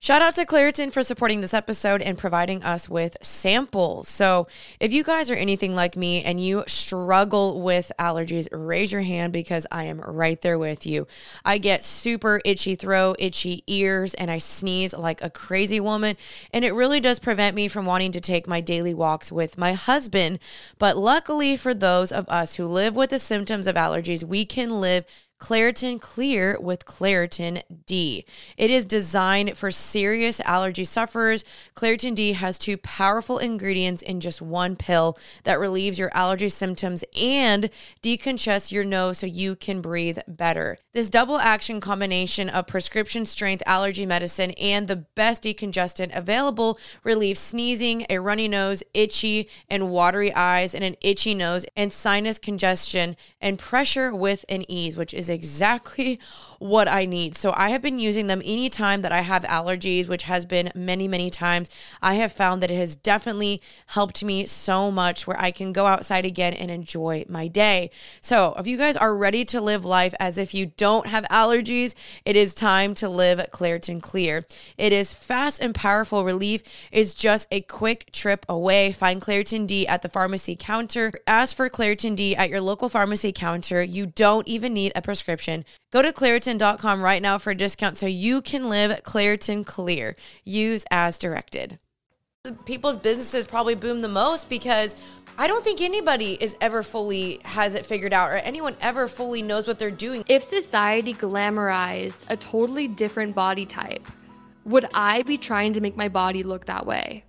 Shout out to Claritin for supporting this episode and providing us with samples. So if you guys are anything like me and you struggle with allergies, raise your hand because I am right there with you. I get super itchy throat, itchy ears, and I sneeze like a crazy woman. And it really does prevent me from wanting to take my daily walks with my husband. But luckily for those of us who live with the symptoms of allergies, we can live Claritin Clear with Claritin D. It is designed for serious allergy sufferers. Claritin D has 2 powerful ingredients in just one pill that relieves your allergy symptoms and decongests your nose so you can breathe better. This double action combination of prescription strength allergy medicine and the best decongestant available relieves sneezing, a runny nose, itchy and watery eyes, and an itchy nose, and sinus congestion and pressure with an ease, which is exactly what I need. So I have been using them anytime that I have allergies, which has been many, many times. I have found that it has definitely helped me so much where I can go outside again and enjoy my day. So if you guys are ready to live life as if you don't have allergies, it is time to live Claritin Clear. It is fast and powerful relief. It's just a quick trip away. Find Claritin D at the pharmacy counter. Ask for Claritin D at your local pharmacy counter. You don't even need a prescription. Go to Claritin.com right now for a discount so you can live Claritin Clear. Use as directed. People's businesses probably boom the most because I don't think anybody is ever fully has it figured out or anyone ever fully knows what they're doing. If society glamorized a totally different body type, would I be trying to make my body look that way?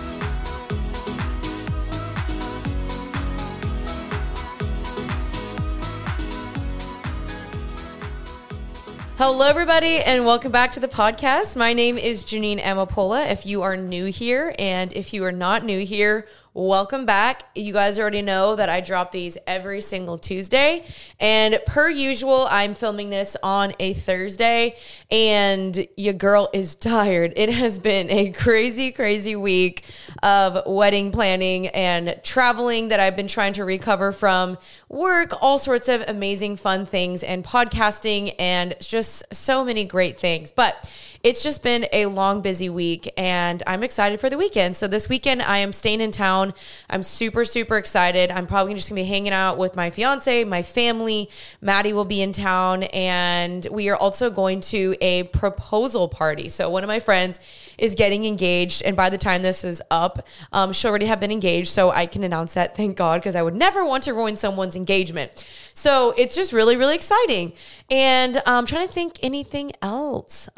Hello, everybody, and welcome back to the podcast. My name is Janine Amapola. If you are new here, and if you are not new here, welcome back. You guys already know that I drop these every single Tuesday. And per usual, I'm filming this on a Thursday. And your girl is tired. It has been a crazy, crazy week of wedding planning and traveling that I've been trying to recover from work, all sorts of amazing, fun things, and podcasting, and just so many great things. But it's just been a long, busy week, and I'm excited for the weekend. So this weekend, I am staying in town. I'm super, super excited. I'm probably just going to be hanging out with my fiance, my family. Maddie will be in town, and we are also going to a proposal party. So one of my friends is getting engaged, and by the time this is up, she'll already have been engaged, so I can announce that, thank God, because I would never want to ruin someone's engagement. So it's just really, really exciting. And I'm trying to think anything else.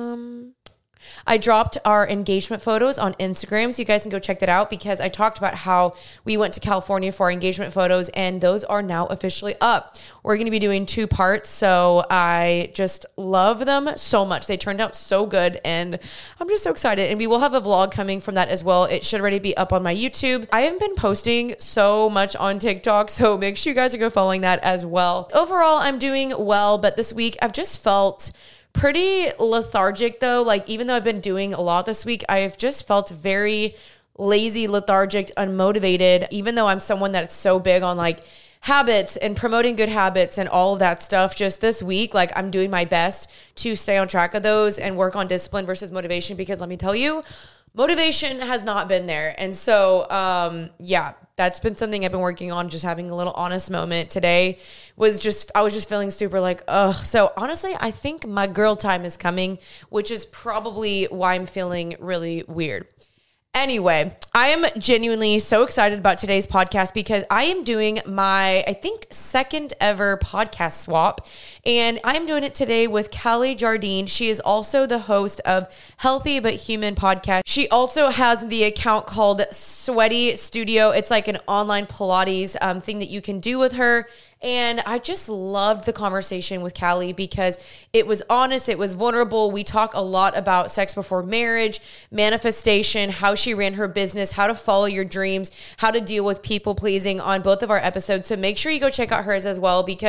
I dropped our engagement photos on Instagram, so you guys can go check that out because I talked about how we went to California for our engagement photos, and those are now officially up. We're going to be doing 2 parts, so I just love them so much. They turned out so good, and I'm just so excited. And we will have a vlog coming from that as well. It should already be up on my YouTube. I haven't been posting so much on TikTok, so make sure you guys are go following that as well. Overall, I'm doing well, but this week I've just felt pretty lethargic though. Like, even though I've been doing a lot this week, I've just felt very lazy, lethargic, unmotivated, even though I'm someone that's so big on like habits and promoting good habits and all of that stuff. Just this week, like, I'm doing my best to stay on track of those and work on discipline versus motivation, because let me tell you, motivation has not been there. And so, yeah, that's been something I've been working on, just having a little honest moment. Today I was just feeling super like, ugh. So honestly, I think my girl time is coming, which is probably why I'm feeling really weird. Anyway, I am genuinely so excited about today's podcast because I am doing my, I think, second ever podcast swap. And I'm doing it today with Callie Jardine. She is also the host of Healthy But Human podcast. She also has the account called Sweaty Studio. It's like an online Pilates thing that you can do with her. And I just loved the conversation with Callie because it was honest, it was vulnerable. We talk a lot about sex before marriage, manifestation, how she ran her business, how to follow your dreams, how to deal with people pleasing on both of our episodes. So make sure you go check out hers as well, because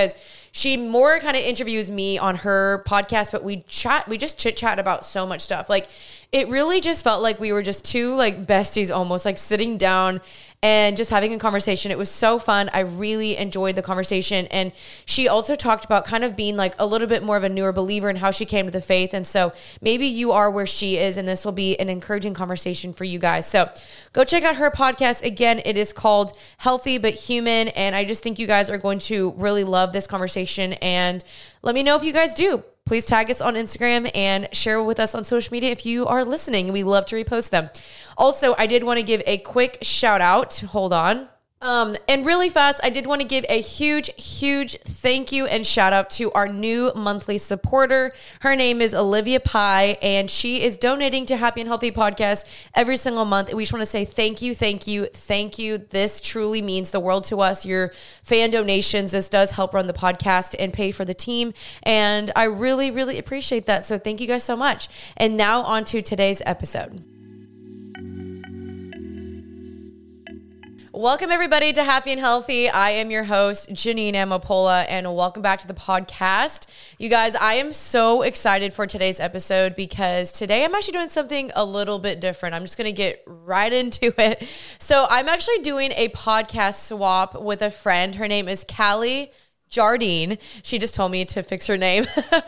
she more kind of interviews me on her podcast, but we just chit chat about so much stuff. Like it really just felt like we were just two like besties almost, like sitting down and just having a conversation. It was so fun. I really enjoyed the conversation. And she also talked about kind of being like a little bit more of a newer believer and how she came to the faith. And so maybe you are where she is, and this will be an encouraging conversation for you guys. So go check out her podcast. Again, it is called Healthy But Human. And I just think you guys are going to really love this conversation. And let me know if you guys do. Please tag us on Instagram and share with us on social media if you are listening. We love to repost them. Also, I did want to give a quick shout out. Hold on. And really fast, I did want to give a huge thank you and shout out to our new monthly supporter. Her name is Olivia Pye, and she is donating to Happy and Healthy Podcast every single month. And we just want to say thank you. This truly means the world to us. Your fan donations, this does help run the podcast and pay for the team. And I really appreciate that. So thank you guys so much. And now on to today's episode. Welcome everybody to Happy and Healthy. I am your host, Janine Amapola, and welcome back to the podcast. You guys, I am so excited for today's episode because today I'm actually doing something a little bit different. I'm just going to get right into it. So I'm actually doing a podcast swap with a friend. Her name is Callie Jardine. She just told me to fix her name.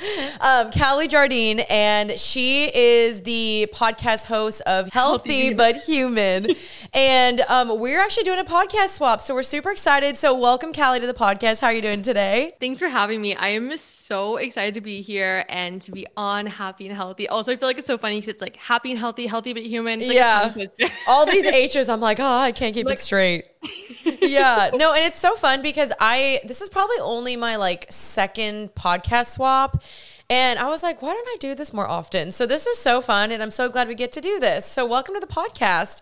Callie Jardine, and she is the podcast host of Healthy But Human. And we're actually doing a podcast swap, so we're super excited. So welcome, Callie, to the podcast. How are you doing today? Thanks for having me. I am so excited to be here and to be on Happy and Healthy. Also, I feel like it's so funny because it's like Happy and Healthy, Healthy But Human. It's like yeah. a tongue twister. All these H's, I'm like, I can't keep it straight. Yeah. No, and it's so fun because this is probably only my like second podcast swap. And I was like, why don't I do this more often? So this is so fun, and I'm so glad we get to do this. So welcome to the podcast.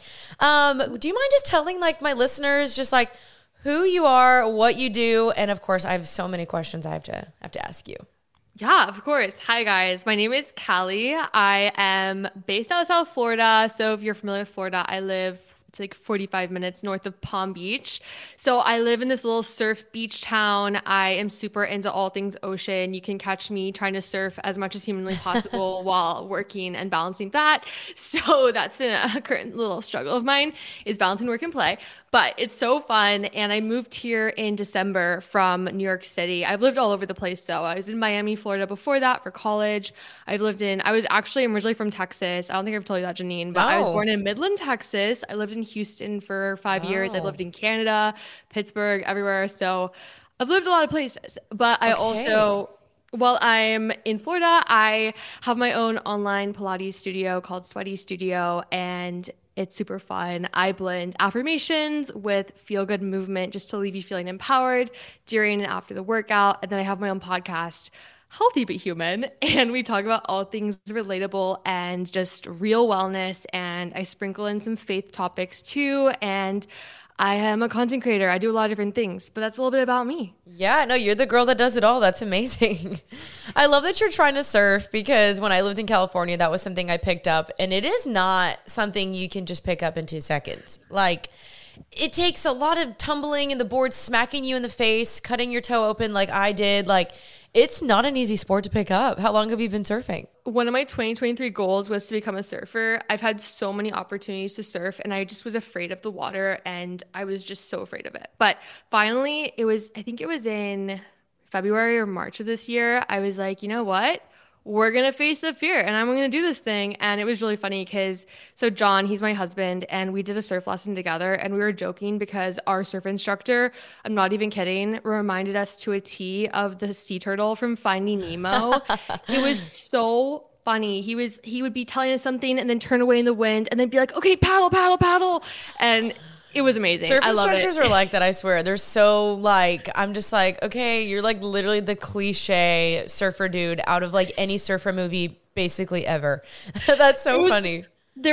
Do you mind just telling like my listeners just like who you are, what you do, and of course I have so many questions I have to ask you. Yeah, of course. Hi, guys. My name is Callie. I am based out of South Florida. So if you're familiar with Florida, it's like 45 minutes north of Palm Beach. So I live in this little surf beach town. I am super into all things ocean. You can catch me trying to surf as much as humanly possible while working and balancing that. So that's been a current little struggle of mine, is balancing work and play. But it's so fun. And I moved here in December from New York City. I've lived all over the place though. I was in Miami, Florida before that for college. I'm originally from Texas. I don't think I've told you that, Janine, but I was born in Midland, Texas. I lived in Houston for 5 years. I've lived in Canada, Pittsburgh, everywhere. So I've lived a lot of places, but I also, while I'm in Florida, I have my own online Pilates studio called Sweaty Studio, and it's super fun. I blend affirmations with feel-good movement just to leave you feeling empowered during and after the workout. And then I have my own podcast, Healthy But Human, and we talk about all things relatable and just real wellness, and I sprinkle in some faith topics too, and I am a content creator. I do a lot of different things, but that's a little bit about me. Yeah, no, you're the girl that does it all. That's amazing. I love that you're trying to surf, because when I lived in California, that was something I picked up, and it is not something you can just pick up in 2 seconds. Like, it takes a lot of tumbling and the board smacking you in the face, cutting your toe open like I did. Like, it's not an easy sport to pick up. How long have you been surfing? One of my 2023 goals was to become a surfer. I've had so many opportunities to surf, and I just was afraid of the water, and I was just so afraid of it. But finally, I think it was in February or March of this year, I was like, you know what? We're going to face the fear, and I'm going to do this thing. And it was really funny because, so John, he's my husband, and we did a surf lesson together, and we were joking because our surf instructor, I'm not even kidding, reminded us to a T of the sea turtle from Finding Nemo. It was so funny. He would be telling us something and then turn away in the wind and then be like, okay, paddle, paddle, paddle. And it was amazing. Surf instructors are like that, I swear. They're so like, I'm just like, okay, you're like literally the cliche surfer dude out of like any surfer movie basically ever. That's so funny.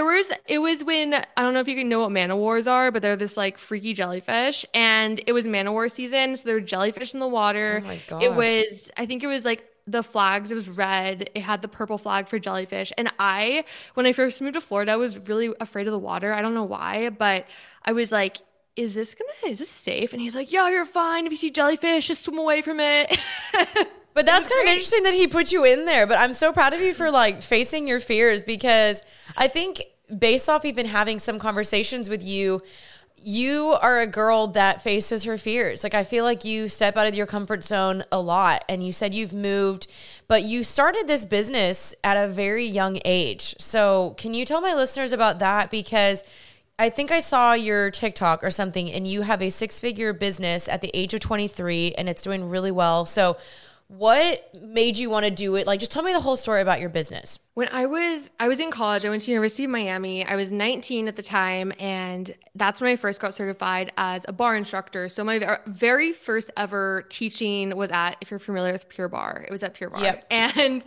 It was when, I don't know if you know what man-o-wars are, but they're this like freaky jellyfish, and it was man-o-war season. So there were jellyfish in the water. Oh my gosh. I think it was like the flags, it was red. It had the purple flag for jellyfish. And when I first moved to Florida, I was really afraid of the water. I don't know why, but I was like, is this safe? And he's like, yeah, you're fine. If you see jellyfish, just swim away from it. But that's kind of interesting that he put you in there. But I'm so proud of you for like facing your fears, because I think based off even having some conversations with you, you are a girl that faces her fears. Like, I feel like you step out of your comfort zone a lot, and you said you've moved, but you started this business at a very young age. So can you tell my listeners about that? Because I think I saw your TikTok or something, and you have a 6-figure business at the age of 23, and it's doing really well. So what made you want to do it? Like, just tell me the whole story about your business. When I was in college, I went to University of Miami. I was 19 at the time, and that's when I first got certified as a bar instructor. So my very first ever teaching was at, if you're familiar with Pure Barre, it was at Pure Barre. Yep. And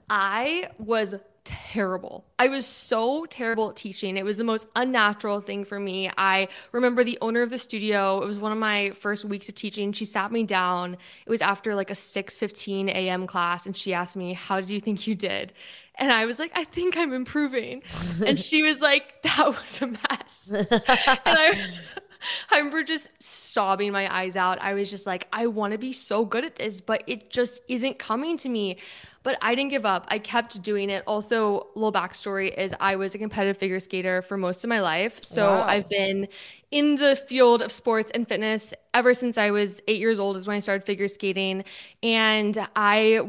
I was terrible. I was so terrible at teaching. It was the most unnatural thing for me. I remember the owner of the studio, it was one of my first weeks of teaching. She sat me down. It was after like a 6:15 a.m. class, and she asked me, how did you think you did? And I was like, I think I'm improving. And she was like, that was a mess. And I remember just sobbing my eyes out. I was just like, I want to be so good at this, but it just isn't coming to me. But I didn't give up. I kept doing it. Also, a little backstory is I was a competitive figure skater for most of my life. So Wow. I've been in the field of sports and fitness ever since I was 8 years old is when I started figure skating. And I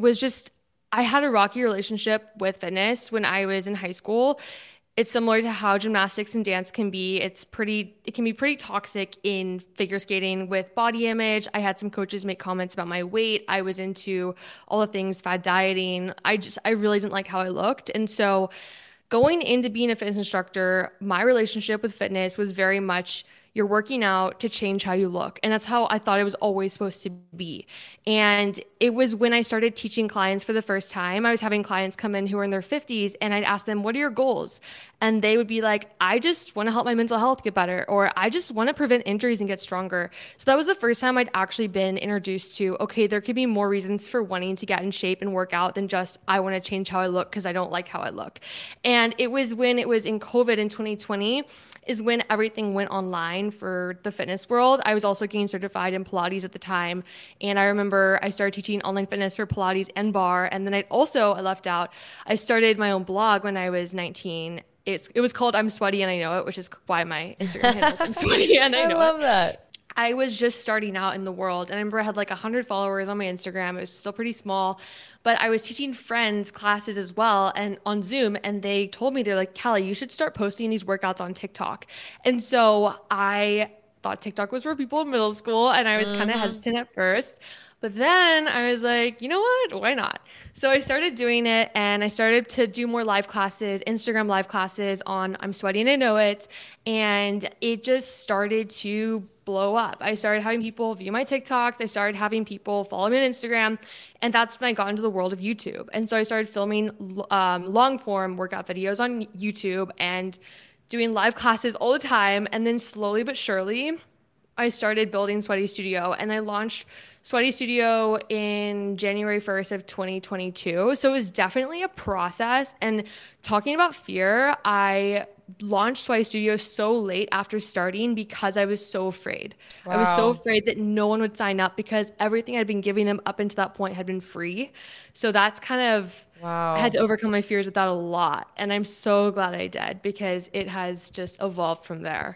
had a rocky relationship with fitness when I was in high school. It's similar to how gymnastics and dance can be. It can be pretty toxic in figure skating with body image. I had some coaches make comments about my weight. I was into all the things, fad dieting. I really didn't like how I looked. And so going into being a fitness instructor, my relationship with fitness was very much you're working out to change how you look. And that's how I thought it was always supposed to be. And it was when I started teaching clients for the first time, I was having clients come in who were in their 50s, and I'd ask them, what are your goals? And they would be like, I just want to help my mental health get better, or I just want to prevent injuries and get stronger. So that was the first time I'd actually been introduced to, okay, there could be more reasons for wanting to get in shape and work out than just, I want to change how I look because I don't like how I look. And it was when it was in COVID in 2020 is when everything went online for the fitness world. I was also getting certified in Pilates at the time. And I remember I started teaching online fitness for Pilates and bar. And then I left out, I started my own blog when I was 19. It was called I'm Sweaty and I Know It, which is why my Instagram handle is I'm Sweaty and I Know It. I love that. I was just starting out in the world. And I remember I had like 100 followers on my Instagram. It was still pretty small, but I was teaching friends classes as well and on Zoom. And they told me, they're like, Callie, you should start posting these workouts on TikTok. And so I thought TikTok was for people in middle school. And I was kind of hesitant at first. But then I was like, you know what? Why not? So I started doing it, and I started to do more live classes, Instagram live classes on I'm Sweaty and I Know It. And it just started to blow up. I started having people view my TikToks. I started having people follow me on Instagram. And that's when I got into the world of YouTube. And so I started filming long form workout videos on YouTube and doing live classes all the time. And then slowly but surely, I started building Sweaty Studio, and I launched Sweaty Studio in January 1st of 2022. So it was definitely a process. And talking about fear, I launched Sweaty Studio so late after starting because I was so afraid. Wow. I was so afraid that no one would sign up because everything I'd been giving them up until that point had been free. So that's kind of, wow. I had to overcome my fears with that a lot. And I'm so glad I did because it has just evolved from there.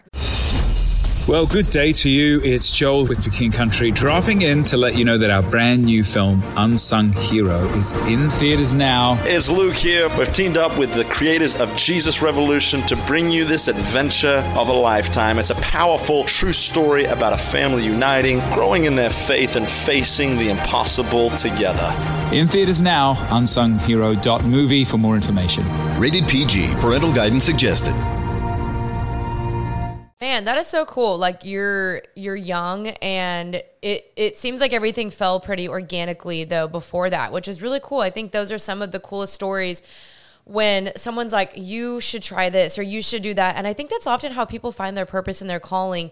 Well, good day to you. It's Joel with The King Country dropping in to let you know that our brand new film, Unsung Hero, is in theaters now. It's Luke here. We've teamed up with the creators of Jesus Revolution to bring you this adventure of a lifetime. It's a powerful, true story about a family uniting, growing in their faith, and facing the impossible together. In theaters now, unsunghero.movie for more information. Rated PG. Parental guidance suggested. Man, that is so cool. Like you're young, and it seems like everything fell pretty organically though before that, which is really cool. I think those are some of the coolest stories when someone's like, you should try this or you should do that. And I think that's often how people find their purpose and their calling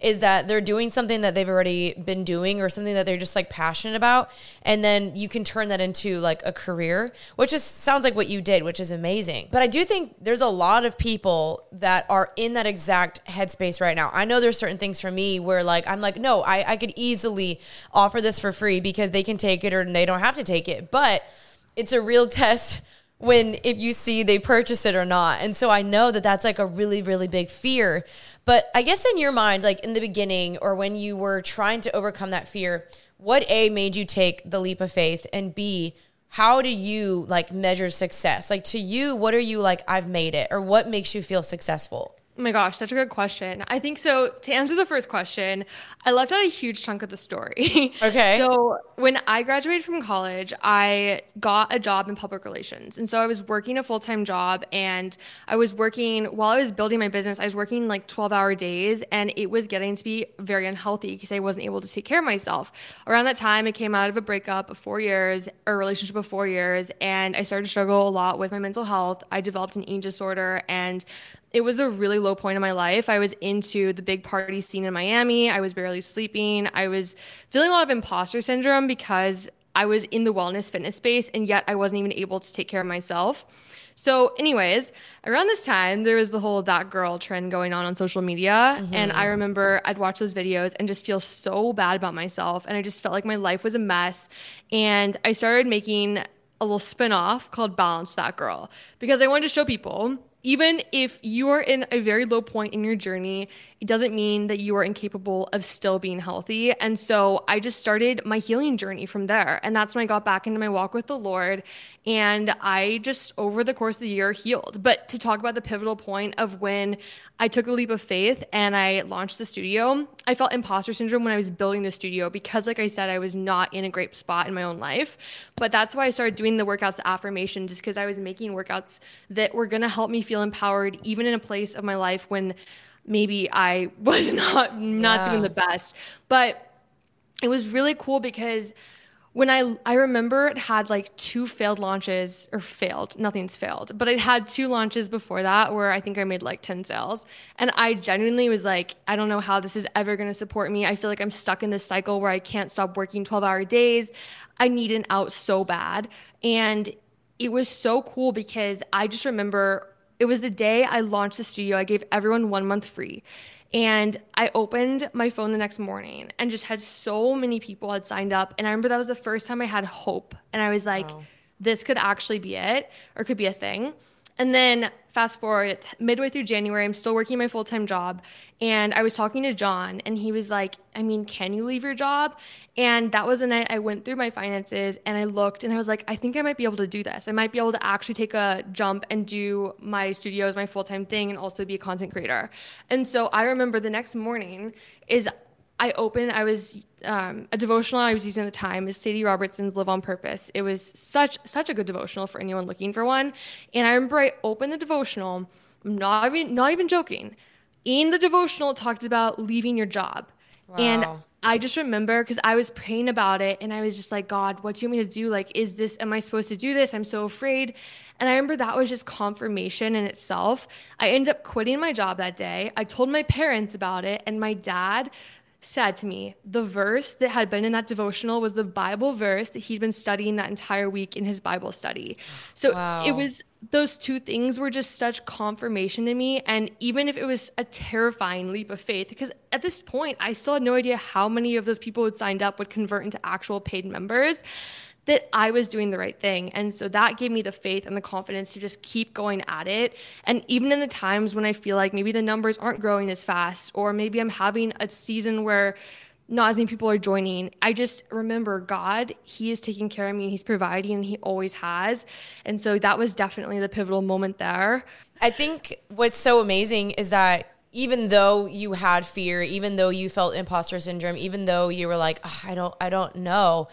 is that they're doing something that they've already been doing or something that they're just like passionate about. And then you can turn that into like a career, which is sounds like what you did, which is amazing. But I do think there's a lot of people that are in that exact headspace right now. I know there's certain things for me where like, I'm like, no, I could easily offer this for free because they can take it or they don't have to take it. But it's a real test when if you see they purchase it or not. And so I know that that's like a really, really big fear. But I guess in your mind, like in the beginning or when you were trying to overcome that fear, what A, made you take the leap of faith? And B, how do you like measure success? Like to you, what are you like, I've made it? Or what makes you feel successful? Oh my gosh, such a good question. I think so. To answer the first question, I left out a huge chunk of the story. Okay. So when I graduated from college, I got a job in public relations. And so I was working a full-time job, and I was working while I was building my business. I was working like 12-hour days, and it was getting to be very unhealthy because I wasn't able to take care of myself. Around that time, I came out of a breakup of 4 years, a relationship of 4 years, and I started to struggle a lot with my mental health. I developed an eating disorder, and it was a really low point in my life. I was into the big party scene in Miami. I was barely sleeping. I was feeling a lot of imposter syndrome because I was in the wellness fitness space, and yet I wasn't even able to take care of myself. So anyways, around this time, there was the whole that girl trend going on social media. Mm-hmm. And I remember I'd watch those videos and just feel so bad about myself. And I just felt like my life was a mess. And I started making a little spin-off called Balance That Girl because I wanted to show people, even if you are in a very low point in your journey, it doesn't mean that you are incapable of still being healthy. And so I just started my healing journey from there. And that's when I got back into my walk with the Lord. And I just, over the course of the year, healed. But to talk about the pivotal point of when I took a leap of faith and I launched the studio, I felt imposter syndrome when I was building the studio because, like I said, I was not in a great spot in my own life. But that's why I started doing the workouts, the affirmations, just because I was making workouts that were going to help me feel empowered, even in a place of my life when maybe I was not doing the best. But it was really cool because when I remember it had like 2 failed launches, or failed, nothing's failed, but it had 2 launches before that where I think I made like 10 sales. And I genuinely was like, I don't know how this is ever going to support me. I feel like I'm stuck in this cycle where I can't stop working 12-hour days. I need an out so bad. And it was so cool because I just remember it was the day I launched the studio. I gave everyone 1 month free. And I opened my phone the next morning and just had so many people had signed up. And I remember that was the first time I had hope. And I was like, wow, this could actually be it, or could be a thing. And then fast forward, it's midway through January, I'm still working my full-time job. And I was talking to John, and he was like, I mean, can you leave your job? And that was the night I went through my finances and I looked and I was like, I think I might be able to do this. I might be able to actually take a jump and do my studio as my full-time thing and also be a content creator. And so I remember the next morning is I was a devotional I was using at the time is Sadie Robertson's Live on Purpose. It was such a good devotional for anyone looking for one. And I remember I opened the devotional, I'm not even joking. In the devotional, it talked about leaving your job. Wow. And I just remember because I was praying about it and I was just like, God, what do you want me to do? Like, am I supposed to do this? I'm so afraid. And I remember that was just confirmation in itself. I ended up quitting my job that day. I told my parents about it, and my dad said to me, the verse that had been in that devotional was the Bible verse that he'd been studying that entire week in his Bible study. So wow. It was, those 2 things were just such confirmation to me. And even if it was a terrifying leap of faith, because at this point, I still had no idea how many of those people who had signed up would convert into actual paid members, that I was doing the right thing. And so that gave me the faith and the confidence to just keep going at it. And even in the times when I feel like maybe the numbers aren't growing as fast, or maybe I'm having a season where not as many people are joining, I just remember God, he is taking care of me, and he's providing, and he always has. And so that was definitely the pivotal moment there. I think what's so amazing is that even though you had fear, even though you felt imposter syndrome, even though you were like, oh, I don't know,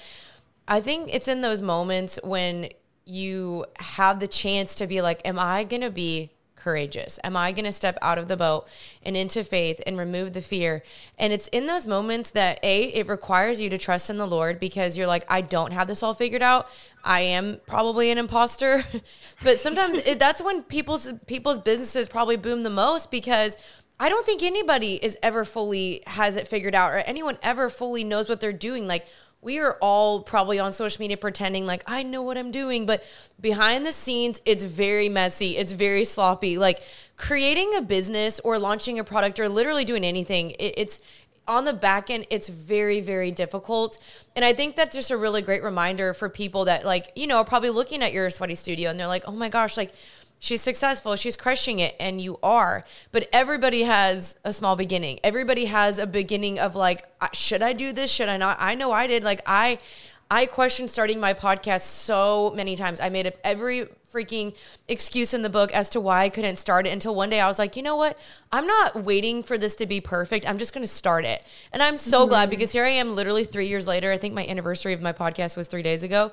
I think it's in those moments when you have the chance to be like, am I going to be courageous? Am I going to step out of the boat and into faith and remove the fear? And it's in those moments that it requires you to trust in the Lord, because you're like, I don't have this all figured out. I am probably an imposter. But sometimes that's when people's businesses probably boom the most, because I don't think anybody is ever fully has it figured out, or anyone ever fully knows what they're doing. Like, we are all probably on social media pretending like I know what I'm doing, but behind the scenes, it's very messy. It's very sloppy. Like, creating a business or launching a product or literally doing anything, it's on the back end, it's very, very difficult. And I think that's just a really great reminder for people that, like, you know, are probably looking at your sweaty studio and they're like, oh my gosh, like, she's successful, she's crushing it, and you are. But everybody has a small beginning. Everybody has a beginning of like, should I do this? Should I not? I know I did. Like, I questioned starting my podcast so many times. I made up every freaking excuse in the book as to why I couldn't start it, until one day I was like, you know what? I'm not waiting for this to be perfect. I'm just going to start it. And I'm so glad, because here I am literally 3 years later. I think my anniversary of my podcast was 3 days ago.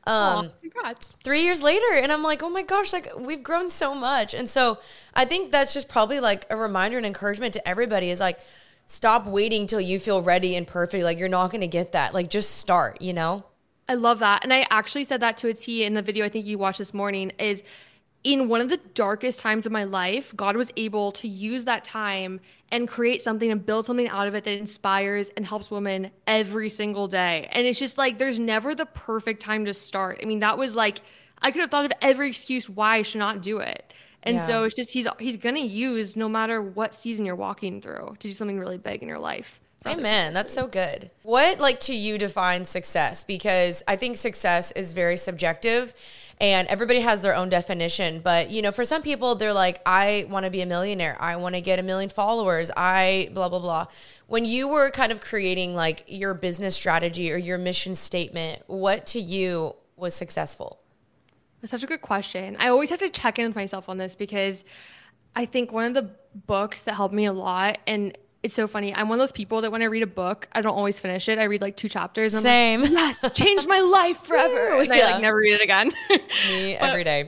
Congrats. 3 years later. And I'm like, oh my gosh, like, we've grown so much. And so I think that's just probably like a reminder and encouragement to everybody is like, stop waiting till you feel ready and perfect. Like, you're not going to get that. Like, just start, you know? I love that. And I actually said that to a T in the video I think you watched this morning, is in one of the darkest times of my life, God was able to use that time and create something and build something out of it that inspires and helps women every single day. And it's just like, there's never the perfect time to start. I mean, that was like, I could have thought of every excuse why I should not do it. And so it's just, he's going to use, no matter what season you're walking through, to do something really big in your life. Amen. That's so good. What, like, to you defines success? Because I think success is very subjective and everybody has their own definition. But, you know, for some people, they're like, I want to be a millionaire. I want to get 1 million followers. I blah, blah, blah. When you were kind of creating like your business strategy or your mission statement, what to you was successful? That's such a good question. I always have to check in with myself on this, because I think one of the books that helped me a lot, and it's so funny, I'm one of those people that when I read a book, I don't always finish it. I read like 2 chapters. And Same. I'm like, yes, changed my life forever. And I like never read it again. Me every day.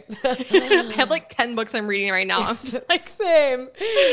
I have like 10 books I'm reading right now. I'm just like, Same.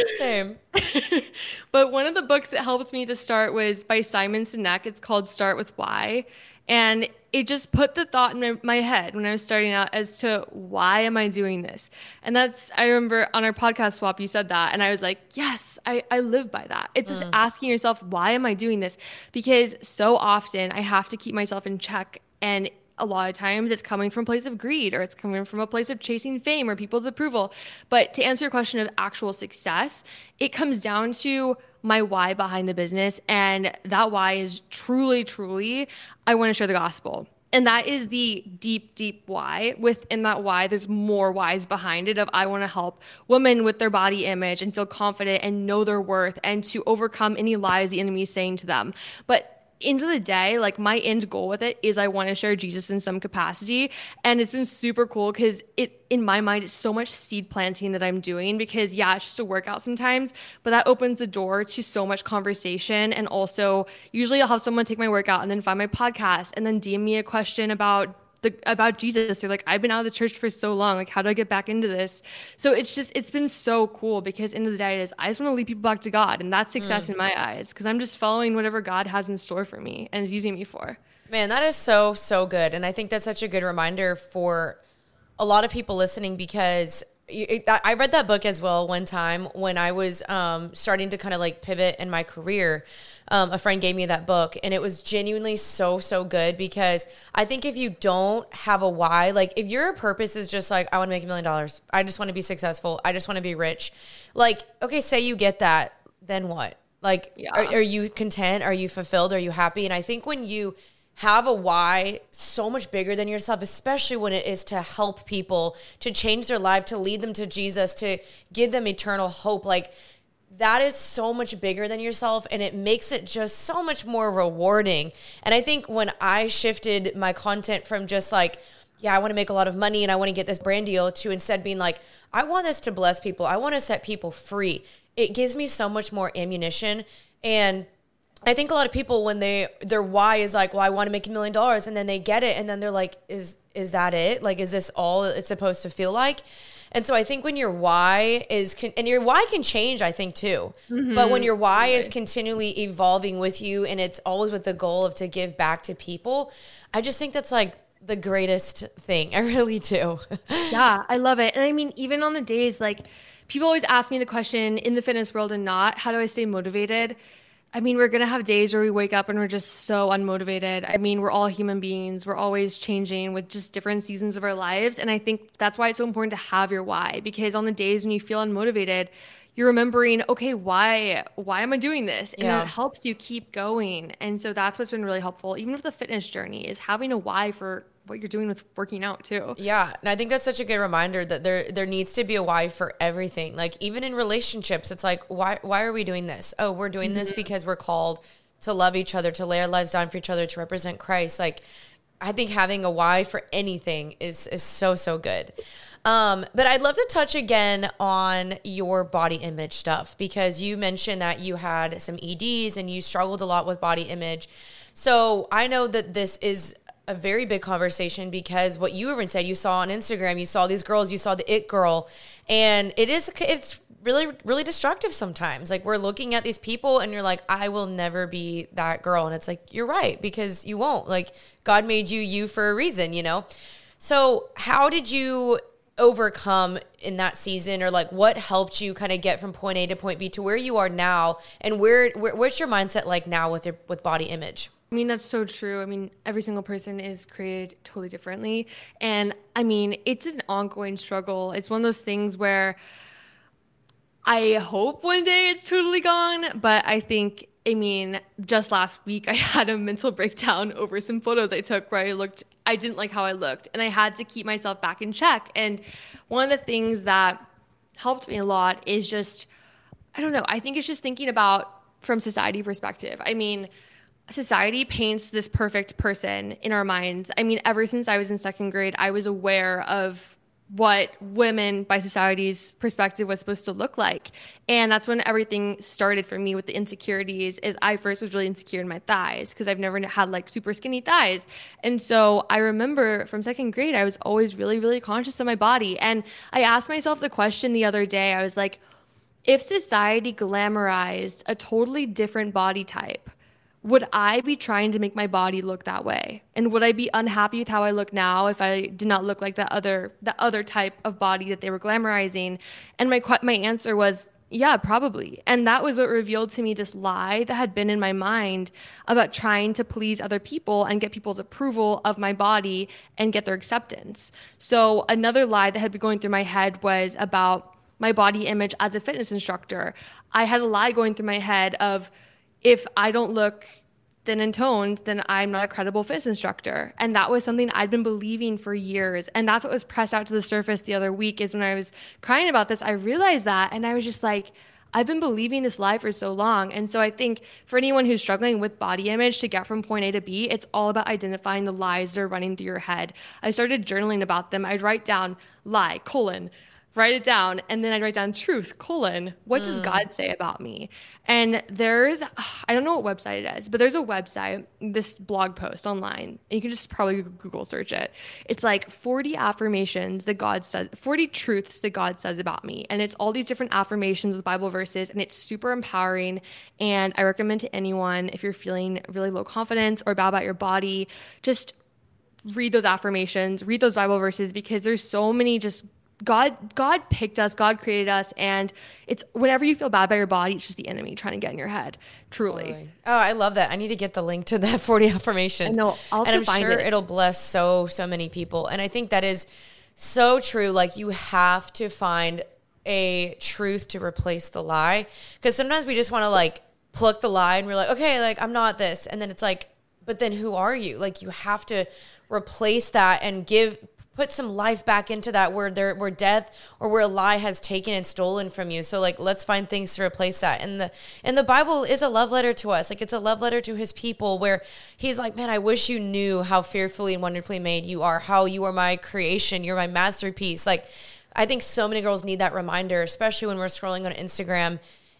But one of the books that helped me to start was by Simon Sinek. It's called Start With Why. And it just put the thought in my head when I was starting out as to why am I doing this? And that's, I remember on our podcast swap, you said that. And I was like, yes, I live by that. It's just asking yourself, why am I doing this? Because so often I have to keep myself in check. And a lot of times it's coming from a place of greed, or it's coming from a place of chasing fame or people's approval. But to answer your question of actual success, it comes down to my why behind the business. And that why is truly, truly, I want to share the gospel. And that is the deep, deep why. Within that why, there's more whys behind it of I want to help women with their body image and feel confident and know their worth and to overcome any lies the enemy is saying to them. But end of the day, like, my end goal with it is I want to share Jesus in some capacity. And it's been super cool because in my mind, it's so much seed planting that I'm doing, because it's just a workout sometimes, but that opens the door to so much conversation. And also usually I'll have someone take my workout and then find my podcast and then DM me a question about Jesus. They're like, I've been out of the church for so long. Like, how do I get back into this? So it's been so cool, because end of the day, I just want to lead people back to God. And that's success in my eyes, because I'm just following whatever God has in store for me and is using me for. Man, that is so, so good. And I think that's such a good reminder for a lot of people listening, because I read that book as well one time when I was starting to kind of like pivot in my career. A friend gave me that book, and it was genuinely so, so good, because I think if you don't have a why, like if your purpose is just like, I want to make $1 million, I just want to be successful, I just want to be rich. Like, okay, say you get that, then what? Like, are you content? Are you fulfilled? Are you happy? And I think when you have a why so much bigger than yourself, especially when it is to help people, to change their life, to lead them to Jesus, to give them eternal hope, like, that is so much bigger than yourself, and it makes it just so much more rewarding. And I think when I shifted my content from just like, I want to make a lot of money and I want to get this brand deal, to instead being like, I want this to bless people, I want to set people free, it gives me so much more ammunition. And I think a lot of people, when their why is like, well, I want to make $1 million, and then they get it, and then they're like, is that it? Like, is this all it's supposed to feel like? And so I think when your why is, and your why can change, I think too, but when your why is continually evolving with you, and it's always with the goal of to give back to people, I just think that's like the greatest thing. I really do. Yeah, I love it. And I mean, even on the days, like, people always ask me the question in the fitness world and not, how do I stay motivated? I mean, we're going to have days where we wake up and we're just so unmotivated. I mean, we're all human beings. We're always changing with just different seasons of our lives. And I think that's why it's so important to have your why, because on the days when you feel unmotivated, you're remembering, okay, why am I doing this? And it helps you keep going. And so that's what's been really helpful, even with the fitness journey, is having a why for what you're doing with working out too. Yeah. And I think that's such a good reminder that there needs to be a why for everything. Like even in relationships, it's like, why are we doing this? Oh, we're doing this because we're called to love each other, to lay our lives down for each other, to represent Christ. Like I think having a why for anything is so, so good. But I'd love to touch again on your body image stuff, because you mentioned that you had some EDs and you struggled a lot with body image. So I know that this is a very big conversation, because what you even said, you saw on Instagram, you saw these girls, you saw the it girl, and it's really, really destructive sometimes. Like we're looking at these people and you're like, I will never be that girl. And it's like, you're right, because you won't. Like God made you for a reason, you know? So how did you overcome in that season, or like what helped you kind of get from point A to point B to where you are now? And what's your mindset like now with body image? I mean, that's so true. I mean, every single person is created totally differently. And I mean, it's an ongoing struggle. It's one of those things where I hope one day it's totally gone. But I think, I mean, just last week I had a mental breakdown over some photos I took where I didn't like how I looked, and I had to keep myself back in check. And one of the things that helped me a lot is just, I don't know, I think it's just thinking about from society perspective. I mean, society paints this perfect person in our minds. I mean, ever since I was in second grade, I was aware of what women by society's perspective was supposed to look like. And that's when everything started for me with the insecurities. Is I first was really insecure in my thighs, because I've never had like super skinny thighs. And so I remember from second grade, I was always really, really conscious of my body. And I asked myself the question the other day, I was like, if society glamorized a totally different body type, would I be trying to make my body look that way? And would I be unhappy with how I look now if I did not look like that other type of body that they were glamorizing? And my answer was, yeah, probably. And that was what revealed to me this lie that had been in my mind about trying to please other people and get people's approval of my body and get their acceptance. So another lie that had been going through my head was about my body image as a fitness instructor. I had a lie going through my head of, if I don't look thin and toned, then I'm not a credible fitness instructor. And that was something I'd been believing for years. And that's what was pressed out to the surface the other week, is when I was crying about this, I realized that. And I was just like, I've been believing this lie for so long. And so I think for anyone who's struggling with body image to get from point A to B, it's all about identifying the lies that are running through your head. I started journaling about them. I'd write down lie, write it down, and then I'd write down truth, what does God say about me? And there's, I don't know what website it is, but there's a website, this blog post online, and you can just probably Google search it. It's like 40 affirmations that God says, 40 truths that God says about me. And it's all these different affirmations with Bible verses, and it's super empowering. And I recommend to anyone, if you're feeling really low confidence or bad about your body, just read those affirmations, read those Bible verses, because there's so many just God picked us, God created us, and it's whenever you feel bad about your body, it's just the enemy trying to get in your head, truly. Totally. Oh, I love that. I need to get the link to that 40 affirmations. I know, and I'm sure it'll bless so many people. And I think that is so true. Like you have to find a truth to replace the lie, because sometimes we just want to like pluck the lie and we're like, okay, like I'm not this. And then it's like, but then who are you? Like you have to replace that and put some life back into that where death or where a lie has taken and stolen from you. So like, let's find things to replace that. And the Bible is a love letter to us. Like it's a love letter to his people, where he's like, man, I wish you knew how fearfully and wonderfully made you are, how you are my creation. You're my masterpiece. Like, I think so many girls need that reminder, especially when we're scrolling on Instagram.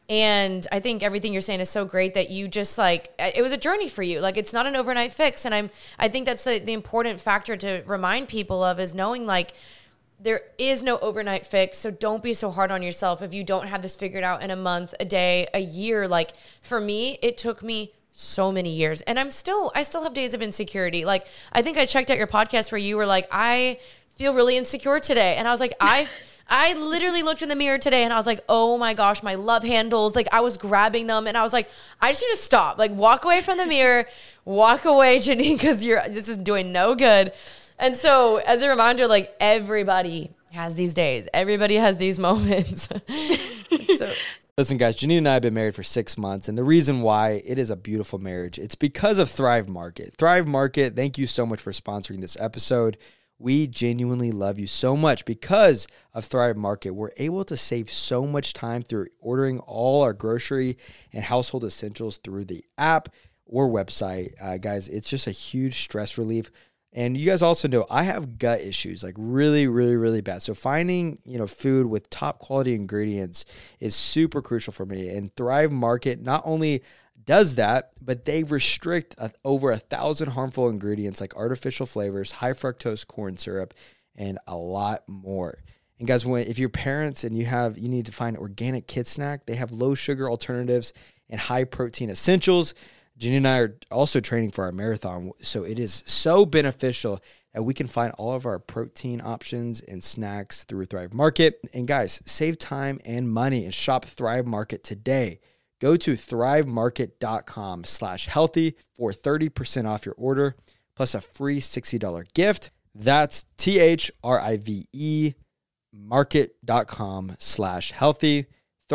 And I think everything you're saying is so great that you just like, it was a journey for you. Like it's not an overnight fix. And I think that's the important factor to remind people of, is knowing like there is no overnight fix. So don't be so hard on yourself if you don't have this figured out in a month, a day, a year. Like for me, it took me so many years. And I still have days of insecurity. Like, I think I checked out your podcast where you were like, I feel really insecure today. And I was like, I literally looked in the mirror today and I was like, oh my gosh, my love handles, like I was grabbing them and I was like, I just need to stop, like walk away from the mirror, walk away, Janine, because this is doing no good. And so as a reminder, like everybody has these days, everybody has these moments. So listen, guys, Janine and I have been married for 6 months, and the reason why it is a beautiful marriage, it's because of Thrive Market. Thrive Market, thank you so much for sponsoring this episode. We genuinely love you so much. Because of Thrive Market, we're able to save so much time through ordering all our grocery and household essentials through the app or website. Guys, it's just a huge stress relief. And you guys also know I have gut issues, like really, really, really bad. So finding, food with top quality ingredients is super crucial for me. And Thrive Market not only does that, but they restrict over 1,000 harmful ingredients like artificial flavors, high fructose corn syrup, and a lot more. And guys, if you're parents and you need to find organic kid snack, they have low sugar alternatives and high protein essentials. Jenny and I are also training for our marathon, so it is so beneficial that we can find all of our protein options and snacks through Thrive Market. And guys, save time and money and shop Thrive Market today. Go to thrivemarket.com/healthy for 30% off your order, plus a free $60 gift. That's THRIVE market.com/healthy,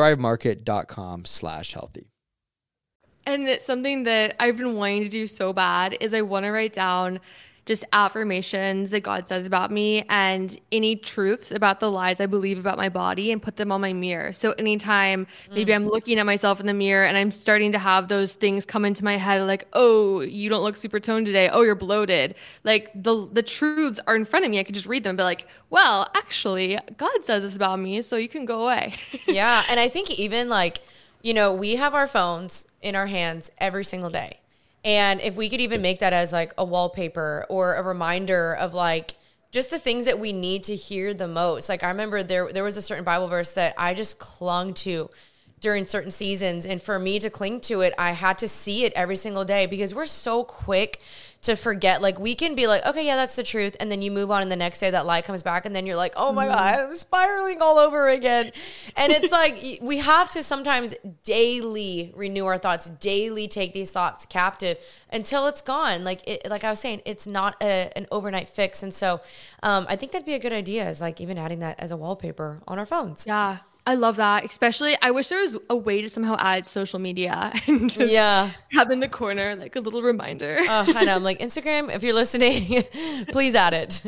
thrivemarket.com/healthy. And it's something that I've been wanting to do so bad is I want to write down just affirmations that God says about me and any truths about the lies I believe about my body and put them on my mirror. So anytime maybe I'm looking at myself in the mirror and I'm starting to have those things come into my head like, oh, you don't look super toned today. Oh, you're bloated. Like the truths are in front of me. I can just read them and be like, well, actually, God says this about me, so you can go away. Yeah. And I think even like, we have our phones in our hands every single day. And if we could even make that as like a wallpaper or a reminder of like just the things that we need to hear the most. Like I remember there was a certain Bible verse that I just clung to during certain seasons. And for me to cling to it, I had to see it every single day because we're so quick to forget. Like we can be like, okay, yeah, that's the truth. And then you move on and the next day that lie comes back and then you're like, oh my God, I'm spiraling all over again. And it's like, we have to sometimes daily renew our thoughts, daily take these thoughts captive until it's gone. Like I was saying, it's not an overnight fix. And so I think that'd be a good idea is like even adding that as a wallpaper on our phones. Yeah. I love that. Especially, I wish there was a way to somehow add social media and just have in the corner like a little reminder. I know. I'm like, Instagram, if you're listening, please add it.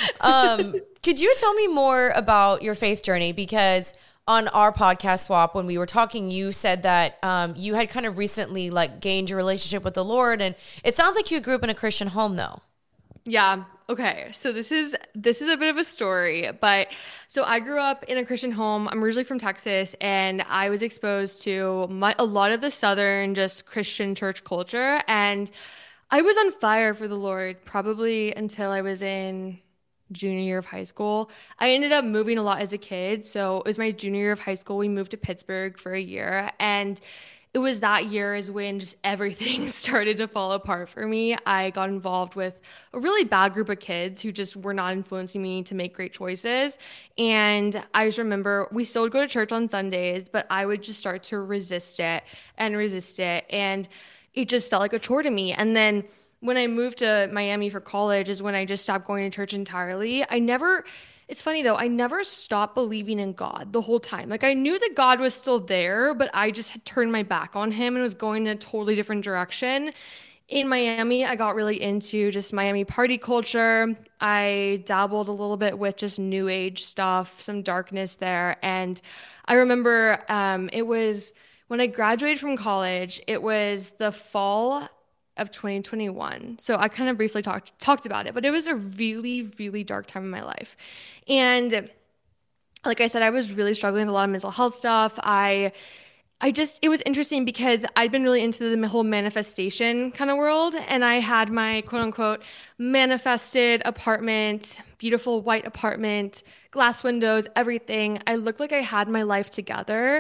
Could you tell me more about your faith journey? Because on our podcast swap, when we were talking, you said that you had kind of recently like gained your relationship with the Lord. And it sounds like you grew up in a Christian home though. Yeah. Okay. So this is a bit of a story, but so I grew up in a Christian home. I'm originally from Texas and I was exposed to a lot of the Southern just Christian church culture. And I was on fire for the Lord probably until I was in junior year of high school. I ended up moving a lot as a kid. So it was my junior year of high school. We moved to Pittsburgh for a year and it was that year is when just everything started to fall apart for me. I got involved with a really bad group of kids who just were not influencing me to make great choices. And I just remember we still would go to church on Sundays, but I would just start to resist it. And it just felt like a chore to me. And then when I moved to Miami for college is when I just stopped going to church entirely. It's funny though, I never stopped believing in God the whole time. Like I knew that God was still there, but I just had turned my back on him and was going in a totally different direction. In Miami, I got really into just Miami party culture. I dabbled a little bit with just new age stuff, some darkness there. And I remember it was when I graduated from college, it was the fall of 2021. So I kind of briefly talked about it, but it was a really, really dark time in my life. And like I said, I was really struggling with a lot of mental health stuff. It was interesting because I'd been really into the whole manifestation kind of world. And I had my quote unquote manifested apartment, beautiful white apartment, glass windows, everything. I looked like I had my life together.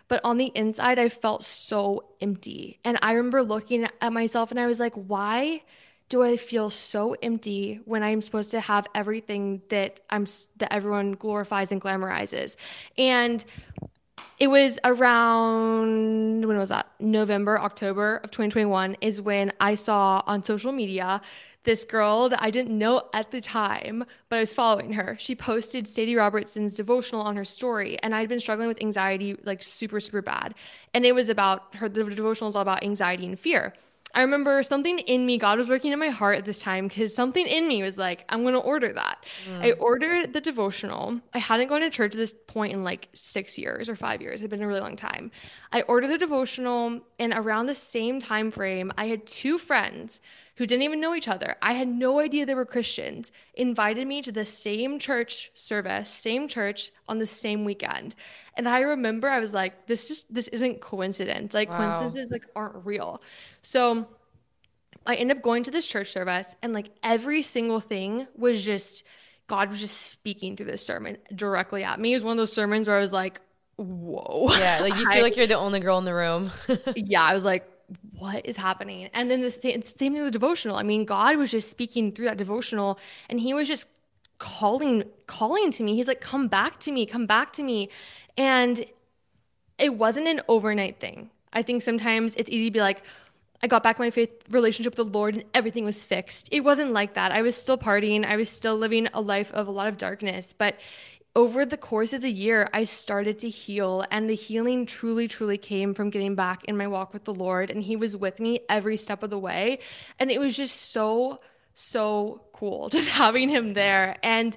but on the inside, I felt so empty. And I remember looking at myself and I was like, why do I feel so empty when I'm supposed to have everything that everyone glorifies and glamorizes? And it was around, when was that? November, October of 2021 is when I saw on social media this girl that I didn't know at the time, but I was following her. She posted Sadie Robertson's devotional on her story, and I'd been struggling with anxiety like super, super bad. And it was about her, the devotional is all about anxiety and fear. I remember something in me, God was working in my heart at this time because something in me was like, I'm going to order that. I ordered the devotional. I hadn't gone to church at this point in like 6 years or 5 years. It had been a really long time. I ordered the devotional, and around the same time frame, I had two friends who didn't even know each other. I had no idea they were Christians, invited me to the same church service, same church on the same weekend. And I remember I was like, this isn't coincidence. Like coincidences like aren't real. So I ended up going to this church service, and like every single thing was just, God was just speaking through this sermon directly at me. It was one of those sermons where I was like, whoa. Yeah, like you feel like you're the only girl in the room. Yeah, I was like, what is happening? And then the same thing with the devotional. I mean, God was just speaking through that devotional, and he was just calling to me. He's like, come back to me. And it wasn't an overnight thing. I think sometimes it's easy to be like, I got back my faith relationship with the Lord and everything was fixed. It wasn't like that. I was still partying. I was still living a life of a lot of darkness. But over the course of the year, I started to heal, and the healing truly, truly came from getting back in my walk with the Lord. And he was with me every step of the way. And it was just so, so cool just having him there. And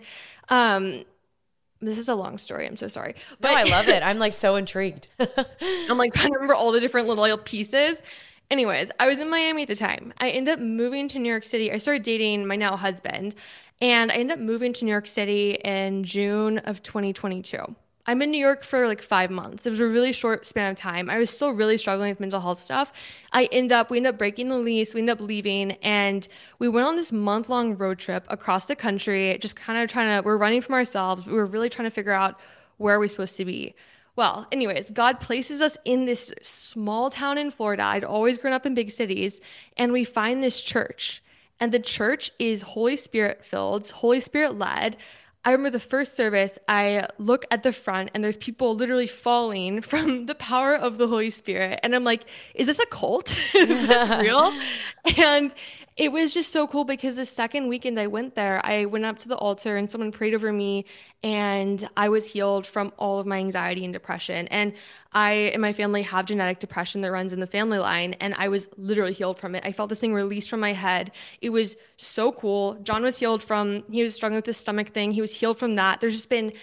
this is a long story. I'm so sorry. But no, I love it. I'm like so intrigued. I'm like trying to remember all the different little pieces. Anyways, I was in Miami at the time. I ended up moving to New York City. I started dating my now husband, and I ended up moving to New York City in June of 2022. I'm in New York for like 5 months. It was a really short span of time. I was still really struggling with mental health stuff. We ended up breaking the lease. We ended up leaving, and we went on this month-long road trip across the country, just kind of we're running from ourselves. We were really trying to figure out where we're supposed to be. Well, anyways, God places us in this small town in Florida. I'd always grown up in big cities, and we find this church, and the church is Holy Spirit filled, Holy Spirit led. I remember the first service, I look at the front and there's people literally falling from the power of the Holy Spirit. And I'm like, is this a cult? Is this real? And it was just so cool because the second weekend I went there, I went up to the altar and someone prayed over me, and I was healed from all of my anxiety and depression. And I and my family have genetic depression that runs in the family line, and I was literally healed from it. I felt this thing released from my head. It was so cool. John was healed from, he was struggling with his stomach thing. He was healed from that. There's just been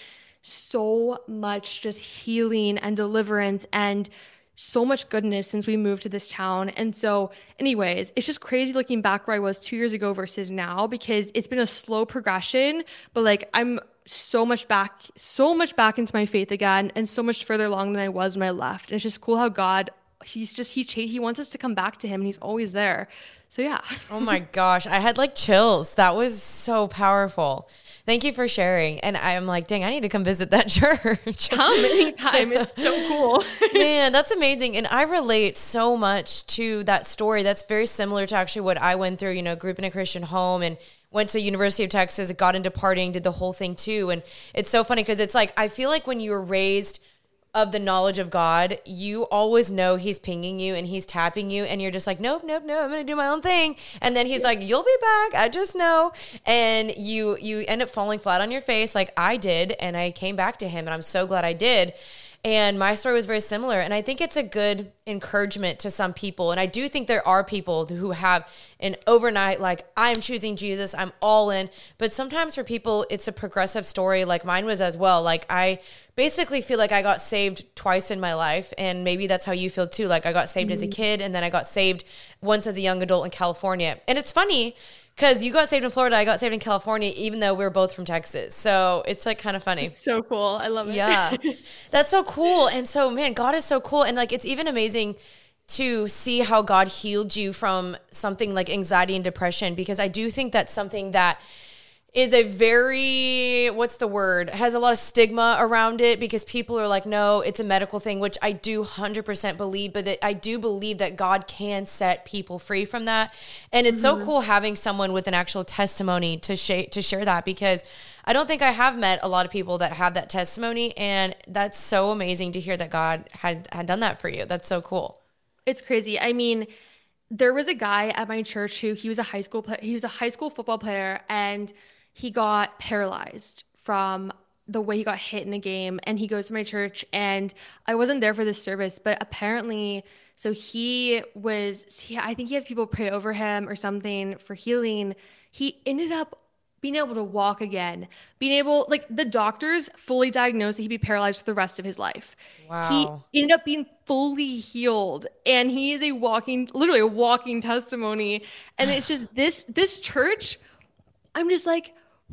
so much just healing and deliverance and so much goodness since we moved to this town. And so anyways, it's just crazy looking back where I was 2 years ago versus now, because it's been a slow progression, but like I'm so much back into my faith again, and so much further along than I was when I left. And it's just cool how God, he wants us to come back to him, and he's always there. So yeah. Oh my gosh. I had like chills. That was so powerful. Thank you for sharing. And I'm like, dang, I need to come visit that church. Come anytime. It's so cool. Man, that's amazing. And I relate so much to that story. That's very similar to actually what I went through, grew up in a Christian home and went to University of Texas, got into partying, did the whole thing too. And it's so funny because it's like, I feel like when you were raised of the knowledge of God, you always know he's pinging you and he's tapping you, and you're just like, nope, I'm going to do my own thing. And then he's like, you'll be back. I just know. And you end up falling flat on your face like I did. And I came back to him, and I'm so glad I did. And my story was very similar. And I think it's a good encouragement to some people. And I do think there are people who have an overnight, like, I'm choosing Jesus, I'm all in. But sometimes for people, it's a progressive story, like mine was as well. Like, I basically feel like I got saved twice in my life. And maybe that's how you feel too. Like, I got saved as a kid, and then I got saved once as a young adult in California. And it's funny because you got saved in Florida, I got saved in California, even though we were both from Texas. So it's like kind of funny. It's so cool. I love it. Yeah. That's so cool. And so, man, God is so cool. And like, it's even amazing to see how God healed you from something like anxiety and depression, because I do think that's something that is a very, what's the word? Has a lot of stigma around it because people are like, no, it's a medical thing, which I do 100% believe, but I do believe that God can set people free from that. And it's so cool having someone with an actual testimony to share that, because I don't think I have met a lot of people that have that testimony. And that's so amazing to hear that God had done that for you. That's so cool. It's crazy. I mean, there was a guy at my church who he was a high school football player, and he got paralyzed from the way he got hit in a game. And he goes to my church, and I wasn't there for this service, but apparently, so I think he has people pray over him or something for healing. He ended up being able to walk again, like the doctors fully diagnosed that he'd be paralyzed for the rest of his life. Wow. He ended up being fully healed, and he is literally a walking testimony. And it's just this church, I'm just like,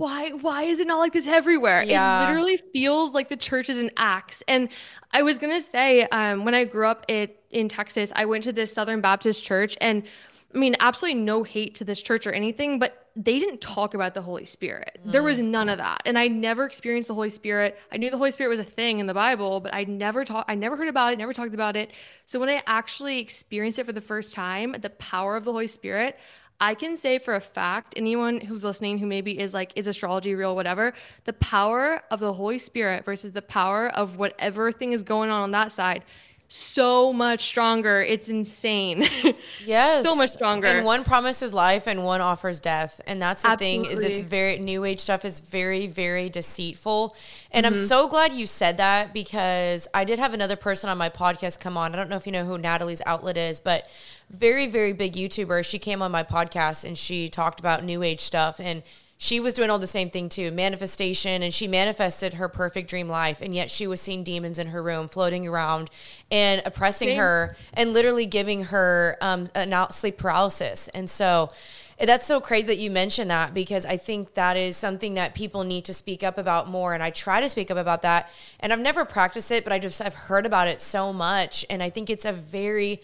why is it not like this everywhere? Yeah. It literally feels like the church is in Acts. And I was going to say, when I grew up in Texas, I went to this Southern Baptist church, and I mean, absolutely no hate to this church or anything, but they didn't talk about the Holy Spirit. There was none of that. And I never experienced the Holy Spirit. I knew the Holy Spirit was a thing in the Bible, but I never heard about it, never talked about it. So when I actually experienced it for the first time, the power of the Holy Spirit, I can say for a fact, anyone who's listening who maybe is astrology real, whatever, the power of the Holy Spirit versus the power of whatever thing is going on that side, so much stronger. It's insane. Yes. So much stronger. And one promises life and one offers death. And that's the thing, is it's very, new age stuff is very, very deceitful. And I'm so glad you said that, because I did have another person on my podcast come on. I don't know if you know who Natalie's Outlet is, but very, very big YouTuber. She came on my podcast and she talked about new age stuff, and she was doing all the same thing too, manifestation, and she manifested her perfect dream life, and yet she was seeing demons in her room floating around and oppressing her and literally giving her sleep paralysis. And so that's so crazy that you mentioned that, because I think that is something that people need to speak up about more, and I try to speak up about that. And I've never practiced it, but I've heard about it so much, and I think it's a very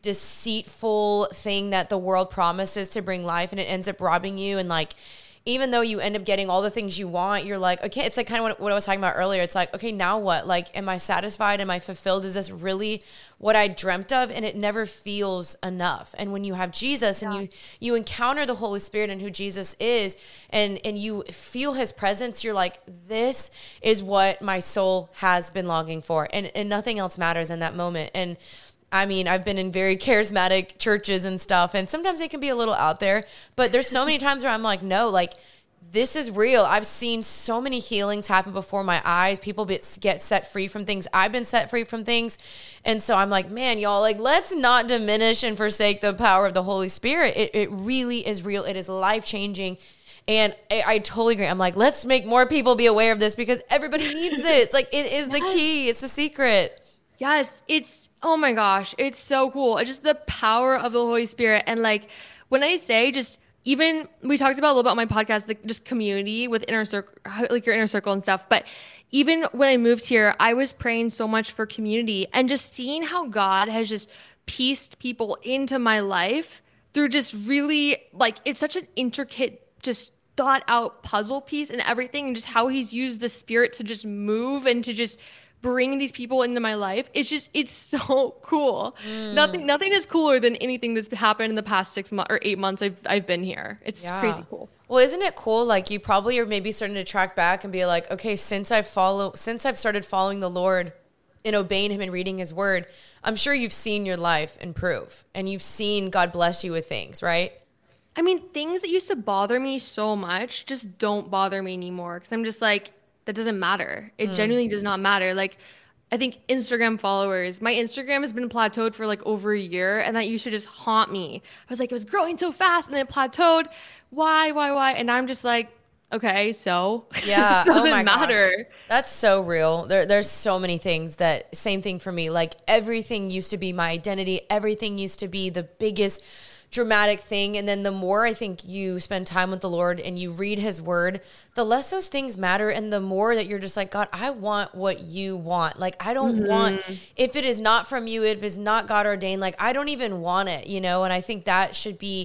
deceitful thing that the world promises to bring life, and it ends up robbing you. And like, even though you end up getting all the things you want, you're like, okay, it's like kind of what I was talking about earlier. It's like, okay, now what? Like, am I satisfied? Am I fulfilled? Is this really what I dreamt of? And it never feels enough. And when you have Jesus and you encounter the Holy Spirit and who Jesus is, and you feel his presence, you're like, this is what my soul has been longing for. And nothing else matters in that moment. And I mean, I've been in very charismatic churches and stuff, and sometimes they can be a little out there, but there's so many times where I'm like, no, like, this is real. I've seen so many healings happen before my eyes. People get set free from things. I've been set free from things. And so I'm like, man, y'all, like, let's not diminish and forsake the power of the Holy Spirit. It really is real. It is life-changing. And I totally agree. I'm like, let's make more people be aware of this, because everybody needs this. Like, it is the key. It's the secret. Yes, oh my gosh, it's so cool. It's just the power of the Holy Spirit. And like, when I say just, even we talked about a little bit on my podcast, like just community with inner circle, like your inner circle and stuff. But even when I moved here, I was praying so much for community, and just seeing how God has just pieced people into my life through just really, like, it's such an intricate, just thought out puzzle piece and everything, and just how he's used the Spirit to just move and to just bring these people into my life. It's so cool. Nothing is cooler than anything that's happened in the past 6 months or 8 months I've been here. It's crazy cool. Well, isn't it cool? Like, you probably are maybe starting to track back and be like, okay, since I've started following the Lord and obeying him and reading his word, I'm sure you've seen your life improve, and you've seen God bless you with things, right? I mean, things that used to bother me so much just don't bother me anymore, because I'm just like, that doesn't matter. It genuinely does not matter. Like, I think Instagram followers, my Instagram has been plateaued for like over a year, and that used to just haunt me. I was like, it was growing so fast and then it plateaued. Why? And I'm just like, okay, so yeah, it doesn't oh my matter. Gosh. That's so real. There's so many things that, same thing for me. Like, everything used to be my identity. Everything used to be the biggest dramatic thing. And then the more I think you spend time with the Lord and you read his word, the less those things matter. And the more that you're just like, God, I want what you want. Like, I don't want, if it is not from you, if it's not God ordained, like, I don't even want it, you know? And I think that should be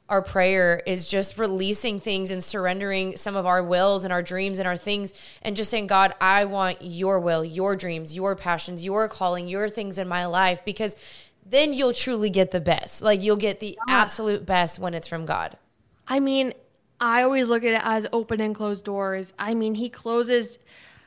our prayer is just releasing things and surrendering some of our wills and our dreams and our things and just saying, God, I want your will, your dreams, your passions, your calling, your things in my life, because then you'll truly get the best. Like you'll get the absolute best when it's from God. I mean, I always look at it as open and closed doors. I mean, he closes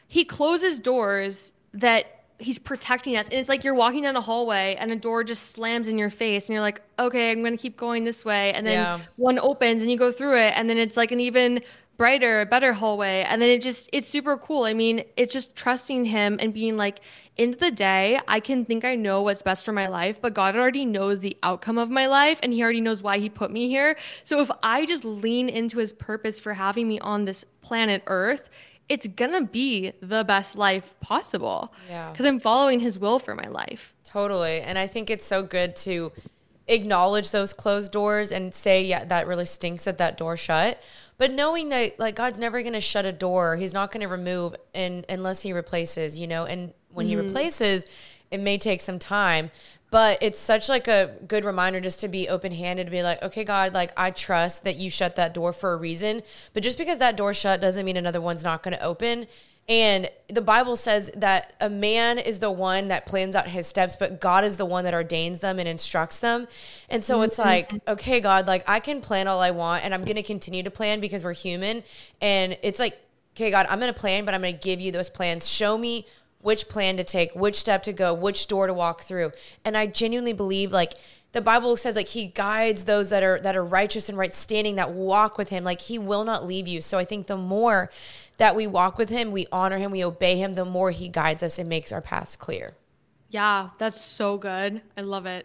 doors that he's protecting us. And it's like you're walking down a hallway and a door just slams in your face and you're like, okay, I'm going to keep going this way. And then one opens and you go through it. And then it's like an even brighter, better hallway. And then it's super cool. I mean, it's just trusting him and being like, into the day, I can think I know what's best for my life, but God already knows the outcome of my life and he already knows why he put me here. So if I just lean into his purpose for having me on this planet Earth, it's gonna be the best life possible. Yeah. Because I'm following his will for my life. Totally. And I think it's so good to acknowledge those closed doors and say, yeah, that really stinks that that door shut. But knowing that like God's never gonna shut a door, he's not gonna remove unless he replaces, you know, and when he replaces, it may take some time. But it's such like a good reminder just to be open-handed, to be like, okay, God, like I trust that you shut that door for a reason. But just because that door shut doesn't mean another one's not going to open. And the Bible says that a man is the one that plans out his steps, but God is the one that ordains them and instructs them. And so it's like, okay, God, like I can plan all I want and I'm going to continue to plan because we're human. And it's like, okay, God, I'm going to plan, but I'm going to give you those plans. Show me which plan to take, which step to go, which door to walk through. And I genuinely believe like the Bible says like he guides those that are righteous and right standing, that walk with him. Like he will not leave you. So I think the more that we walk with him, we honor him, we obey him, the more he guides us and makes our paths clear. Yeah, that's so good. I love it.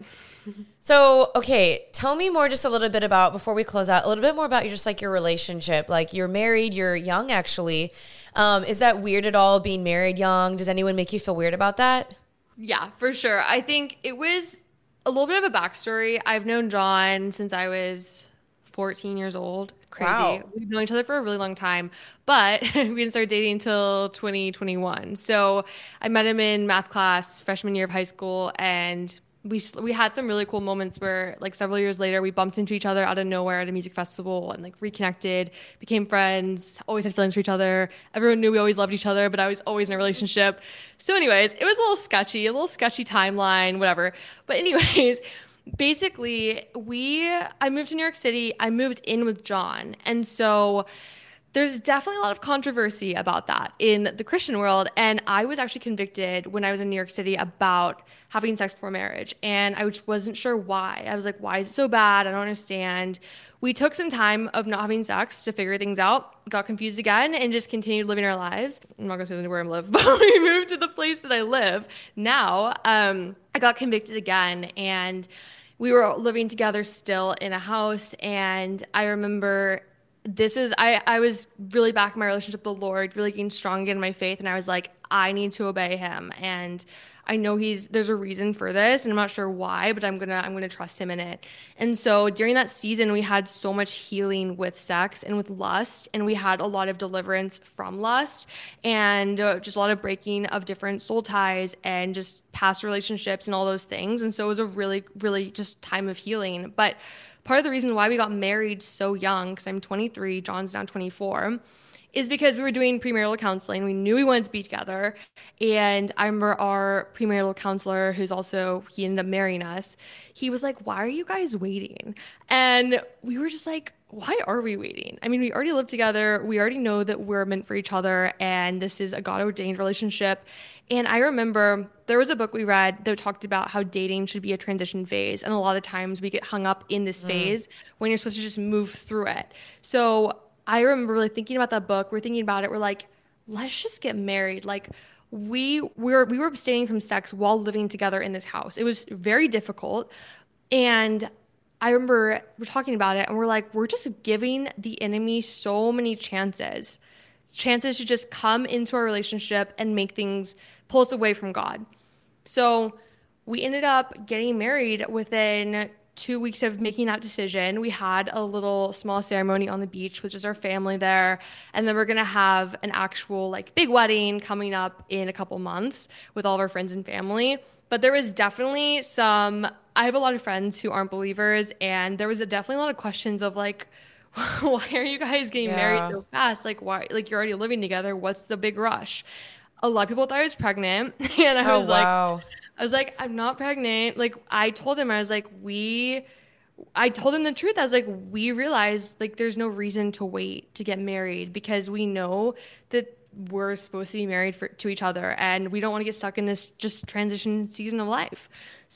So, okay, tell me more just a little bit about, before we close out, a little bit more about your relationship. Like you're married, you're young actually. Is that weird at all, being married young? Does anyone make you feel weird about that? Yeah, for sure. I think it was a little bit of a backstory. I've known John since I was 14 years old. Crazy. Wow. We've known each other for a really long time, but we didn't start dating until 2021. So I met him in math class, freshman year of high school, and we had some really cool moments where like several years later we bumped into each other out of nowhere at a music festival and like reconnected, became friends, always had feelings for each other. Everyone knew we always loved each other, but I was always in a relationship. So anyways, it was a little sketchy timeline, whatever. But anyways, basically I moved to New York City. I moved in with John. And so there's definitely a lot of controversy about that in the Christian world. And I was actually convicted when I was in New York City about having sex before marriage. And I wasn't sure why. I was like, why is it so bad? I don't understand. We took some time of not having sex to figure things out, got confused again, and just continued living our lives. I'm not going to say where I live, but we moved to the place that I live now. I got convicted again, and we were living together still in a house. And I remember I was really back in my relationship with the Lord, really getting strong again in my faith. And I was like, I need to obey him. And I know there's a reason for this, and I'm not sure why, but I'm gonna trust him in it. And so during that season, we had so much healing with sex and with lust, and we had a lot of deliverance from lust, and just a lot of breaking of different soul ties and just past relationships and all those things. And so it was a really, really just time of healing. But part of the reason why we got married so young, because I'm 23, John's now 24, is because we were doing premarital counseling. We knew we wanted to be together. And I remember our premarital counselor, he ended up marrying us. He was like, why are you guys waiting? And we were just like, why are we waiting? I mean, we already live together. We already know that we're meant for each other. And this is a God-ordained relationship. And I remember there was a book we read that talked about how dating should be a transition phase. And a lot of times we get hung up in this phase when you're supposed to just move through it. So I remember really thinking about that book. We're thinking about it. We're like, let's just get married. Like we were abstaining from sex while living together in this house. It was very difficult. And I remember we're talking about it and we're like, we're just giving the enemy so many chances to just come into our relationship and pull us away from God. So we ended up getting married within 2 weeks of making that decision. We had a little small ceremony on the beach with just our family there. And then we're going to have an actual big wedding coming up in a couple months with all of our friends and family. But there was definitely some I have a lot of friends who aren't believers, and there was definitely a lot of questions of like, why are you guys getting married so fast? Like, why? Like, you're already living together. What's the big rush? A lot of people thought I was pregnant, and I was like, I'm not pregnant. Like, I told them I told them the truth. I was like, we realized like there's no reason to wait to get married because we know that we're supposed to be married to each other, and we don't want to get stuck in this just transition season of life.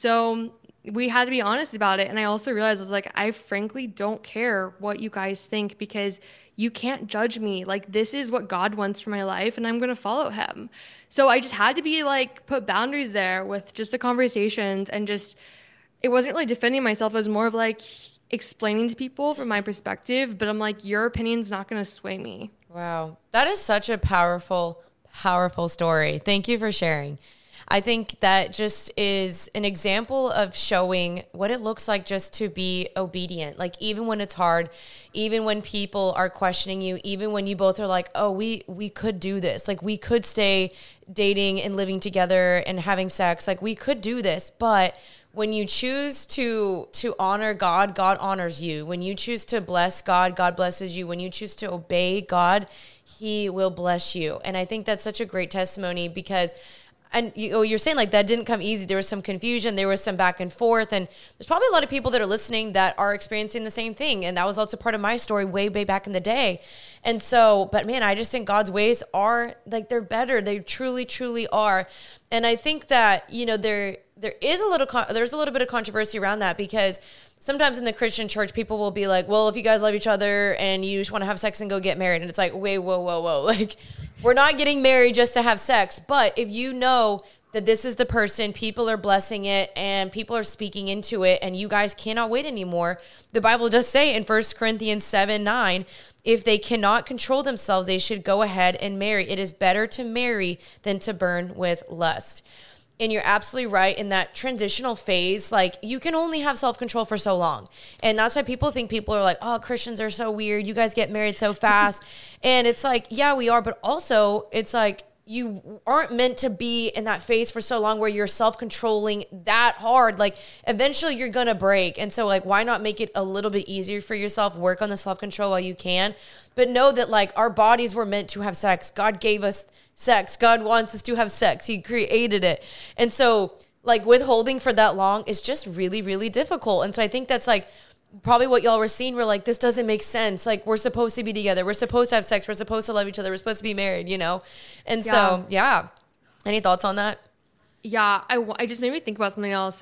So we had to be honest about it. And I also realized I was like, I frankly don't care what you guys think because you can't judge me. Like, this is what God wants for my life, and I'm going to follow him. So I just had to be like, put boundaries there with just the conversations, and just, it wasn't really defending myself. It was more of like explaining to people from my perspective, but I'm like, your opinion's not going to sway me. Wow. That is such a powerful, powerful story. Thank you for sharing. I think that just is an example of showing what it looks like just to be obedient. Like, even when it's hard, even when people are questioning you, even when you both are like, oh, we could do this. Like, we could stay dating and living together and having sex. Like, we could do this. But when you choose to honor God, God honors you. When you choose to bless God, God blesses you. When you choose to obey God, he will bless you. And I think that's such a great testimony because, and you're saying like that didn't come easy. There was some confusion. There was some back and forth. And there's probably a lot of people that are listening that are experiencing the same thing. And that was also part of my story way back in the day. And so, but man, I just think God's ways are like, they're better. They truly, truly are. And I think that, you know, there's a little bit of controversy around that because sometimes in the Christian church, people will be like, well, if you guys love each other and you just want to have sex and go get married. And it's like, wait, whoa. Like, we're not getting married just to have sex. But if you know that this is the person, people are blessing it and people are speaking into it and you guys cannot wait anymore. The Bible does say in 1 Corinthians 7:9, if they cannot control themselves, they should go ahead and marry. It is better to marry than to burn with lust. And you're absolutely right in that transitional phase. Like, you can only have self-control for so long. And that's why people think people are like, oh, Christians are so weird. You guys get married so fast. And it's like, yeah, we are. But also it's like, you aren't meant to be in that phase for so long where you're self-controlling that hard. Like, eventually you're going to break. And so like, why not make it a little bit easier for yourself? Work on the self-control while you can. But know that like, our bodies were meant to have sex. God gave us sex. God wants us to have sex. He created it. And so like, withholding for that long is just really, really difficult. And so I think that's like probably what y'all were seeing. We're like, this doesn't make sense. Like, we're supposed to be together. We're supposed to have sex. We're supposed to love each other. We're supposed to be married, you know? And so, yeah. Any thoughts on that? Yeah. I just made me think about something else.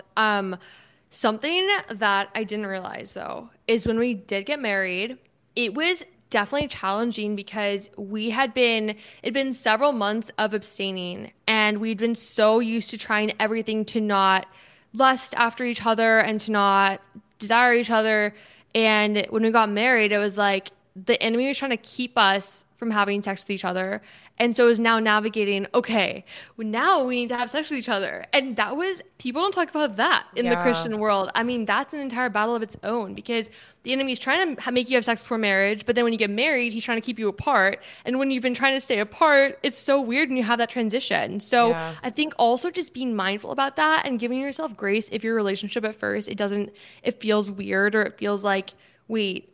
Something that I didn't realize though, is when we did get married, it was definitely challenging because it'd been several months of abstaining, and we'd been so used to trying everything to not lust after each other and to not desire each other. And when we got married, it was like the enemy was trying to keep us from having sex with each other. And so it was now navigating, okay, well, now we need to have sex with each other. And that was, people don't talk about that in the Christian world. I mean, that's an entire battle of its own because the enemy is trying to make you have sex before marriage. But then when you get married, he's trying to keep you apart. And when you've been trying to stay apart, it's so weird when you have that transition. So I think also just being mindful about that and giving yourself grace if your relationship at first, it feels weird or it feels like, wait,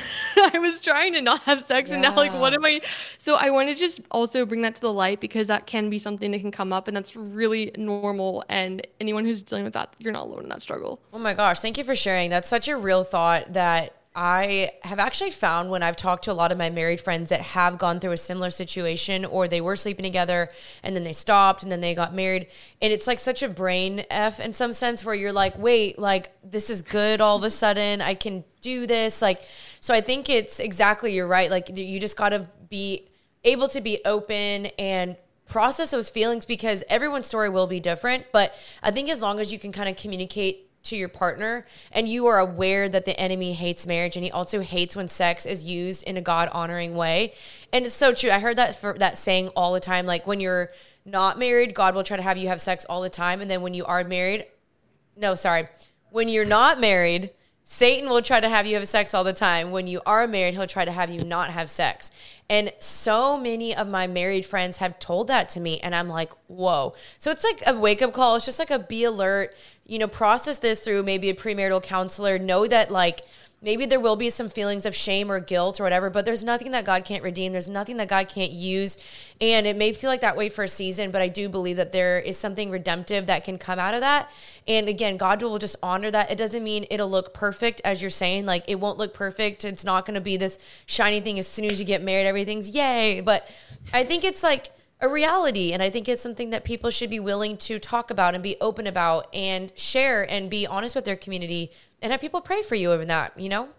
I was trying to not have sex and now like, what am I? So I want to just also bring that to the light because that can be something that can come up and that's really normal. And anyone who's dealing with that, you're not alone in that struggle. Oh my gosh. Thank you for sharing. That's such a real thought that I have actually found when I've talked to a lot of my married friends that have gone through a similar situation, or they were sleeping together and then they stopped and then they got married. And it's like such a brain F in some sense where you're like, wait, like this is good all of a sudden. I can do this. Like, so I think it's exactly, you're right. Like you just got to be able to be open and process those feelings because everyone's story will be different. But I think as long as you can kind of communicate to your partner and you are aware that the enemy hates marriage and he also hates when sex is used in a God honoring way. And it's so true. I heard that saying all the time. Like when you're not married, God will try to have you have sex all the time. And then when you are married, when you're not married, Satan will try to have you have sex all the time. When you are married, he'll try to have you not have sex. And so many of my married friends have told that to me. And I'm like, whoa. So it's like a wake up call. It's just like a be alert, process this through maybe a premarital counselor. Know that like, maybe there will be some feelings of shame or guilt or whatever, but there's nothing that God can't redeem. There's nothing that God can't use. And it may feel like that way for a season, but I do believe that there is something redemptive that can come out of that. And again, God will just honor that. It doesn't mean it'll look perfect, as you're saying. Like, it won't look perfect. It's not going to be this shiny thing as soon as you get married, everything's yay. But I think it's like a reality. And I think it's something that people should be willing to talk about and be open about and share and be honest with their community and have people pray for you over that,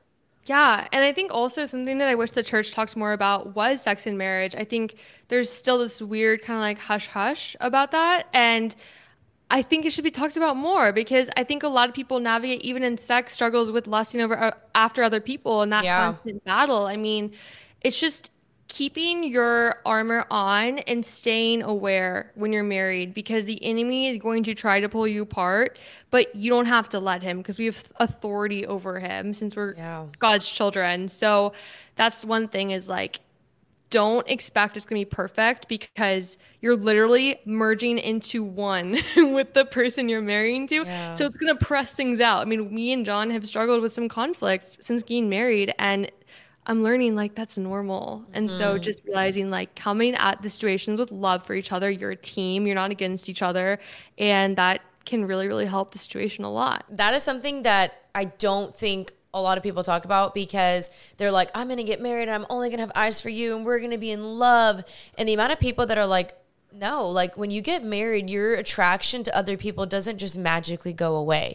Yeah. And I think also something that I wish the church talks more about was sex in marriage. I think there's still this weird kind of like hush hush about that. And I think it should be talked about more, because I think a lot of people navigate, even in sex, struggles with lusting after other people and that constant battle. I mean, it's just keeping your armor on and staying aware when you're married, because the enemy is going to try to pull you apart, but you don't have to let him, because we have authority over him since we're God's children. So that's one thing, is like, don't expect it's going to be perfect, because you're literally merging into one with the person you're marrying to. Yeah. So it's going to press things out. I mean, me and John have struggled with some conflict since getting married, and I'm learning like that's normal. And so just realizing like coming at the situations with love for each other. You're a team, you're not against each other. And that can really, really help the situation a lot. That is something that I don't think a lot of people talk about, because they're like, I'm going to get married and I'm only going to have eyes for you and we're going to be in love. And the amount of people that are like, no, like when you get married, your attraction to other people doesn't just magically go away.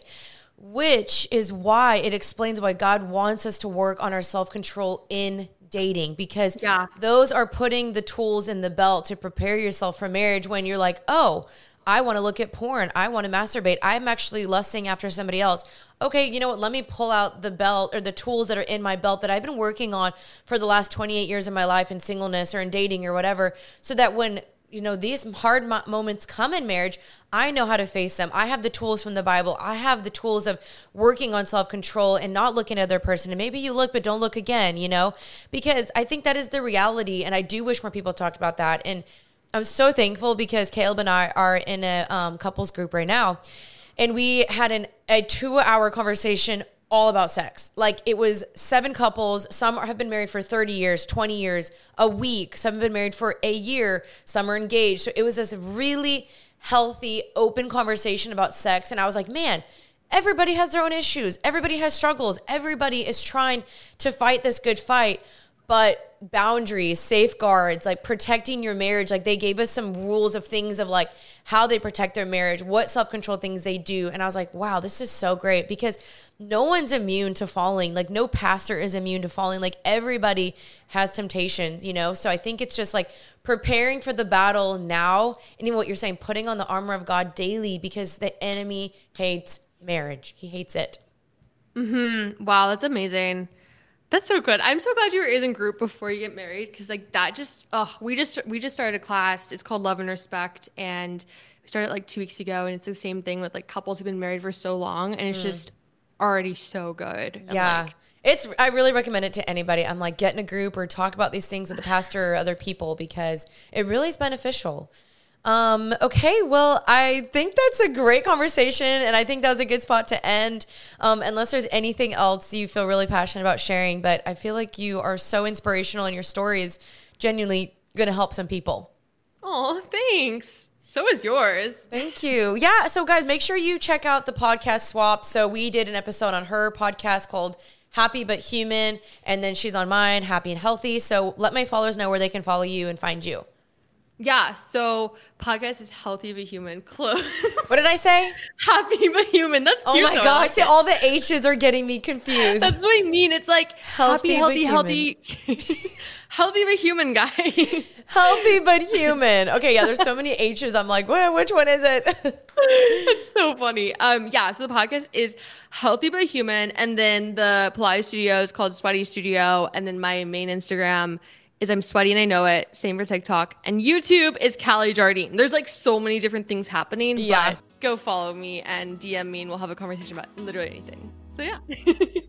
Which is why it explains why God wants us to work on our self-control in dating, because those are putting the tools in the belt to prepare yourself for marriage. When you're like, oh, I want to look at porn, I want to masturbate, I'm actually lusting after somebody else. Okay, you know what? Let me pull out the belt or the tools that are in my belt that I've been working on for the last 28 years of my life in singleness or in dating or whatever, so that when these hard moments come in marriage, I know how to face them. I have the tools from the Bible. I have the tools of working on self-control and not looking at the other person. And maybe you look, but don't look again, because I think that is the reality. And I do wish more people talked about that. And I'm so thankful, because Caleb and I are in a couples group right now. And we had a 2-hour conversation all about sex. Like, it was 7 couples. Some have been married for 30 years, 20 years, a week. Some have been married for a year. Some are engaged. So it was this really healthy, open conversation about sex. And I was like, man, everybody has their own issues. Everybody has struggles. Everybody is trying to fight this good fight. But boundaries, safeguards, like protecting your marriage. Like, they gave us some rules of things of like how they protect their marriage, what self-control things they do. And I was like, wow, this is so great, because no one's immune to falling. Like, no pastor is immune to falling. Like, everybody has temptations, So I think it's just like preparing for the battle now. And even what you're saying, putting on the armor of God daily, because the enemy hates marriage. He hates it. Wow, that's amazing. That's so good. I'm so glad you were in a group before you get married, because like that just, we just started a class. It's called Love and Respect, and we started like 2 weeks ago, and it's the same thing with like couples who've been married for so long, and it's just already so good. Yeah. I really recommend it to anybody. I'm like, get in a group or talk about these things with the pastor or other people, because it really is beneficial. Okay, well, I think that's a great conversation, and I think that was a good spot to end. Unless there's anything else you feel really passionate about sharing, but I feel like you are so inspirational, and your story is genuinely going to help some people. Oh, thanks. So is yours. Thank you. Yeah. So guys, make sure you check out the podcast Swap. So we did an episode on her podcast called Happy But Human, and then she's on mine, Happy and Healthy. So let my followers know where they can follow you and find you. Yeah, so podcast is Healthy But Human. Close. What did I say? Happy But Human. That's cute. Oh my gosh, see, all the H's are getting me confused. That's what I mean. It's like healthy, Healthy But Human, guys. Healthy But Human. Okay, yeah, there's so many H's. I'm like, well, which one is it? It's so funny. Yeah, so the podcast is Healthy But Human, and then the Pilates studio is called Sweaty Studio, and then my main Instagram is I'm Sweaty and I Know It. Same for TikTok. And YouTube is Callie Jardine. There's like so many different things happening. Yeah. But go follow me and DM me, and we'll have a conversation about literally anything. So yeah.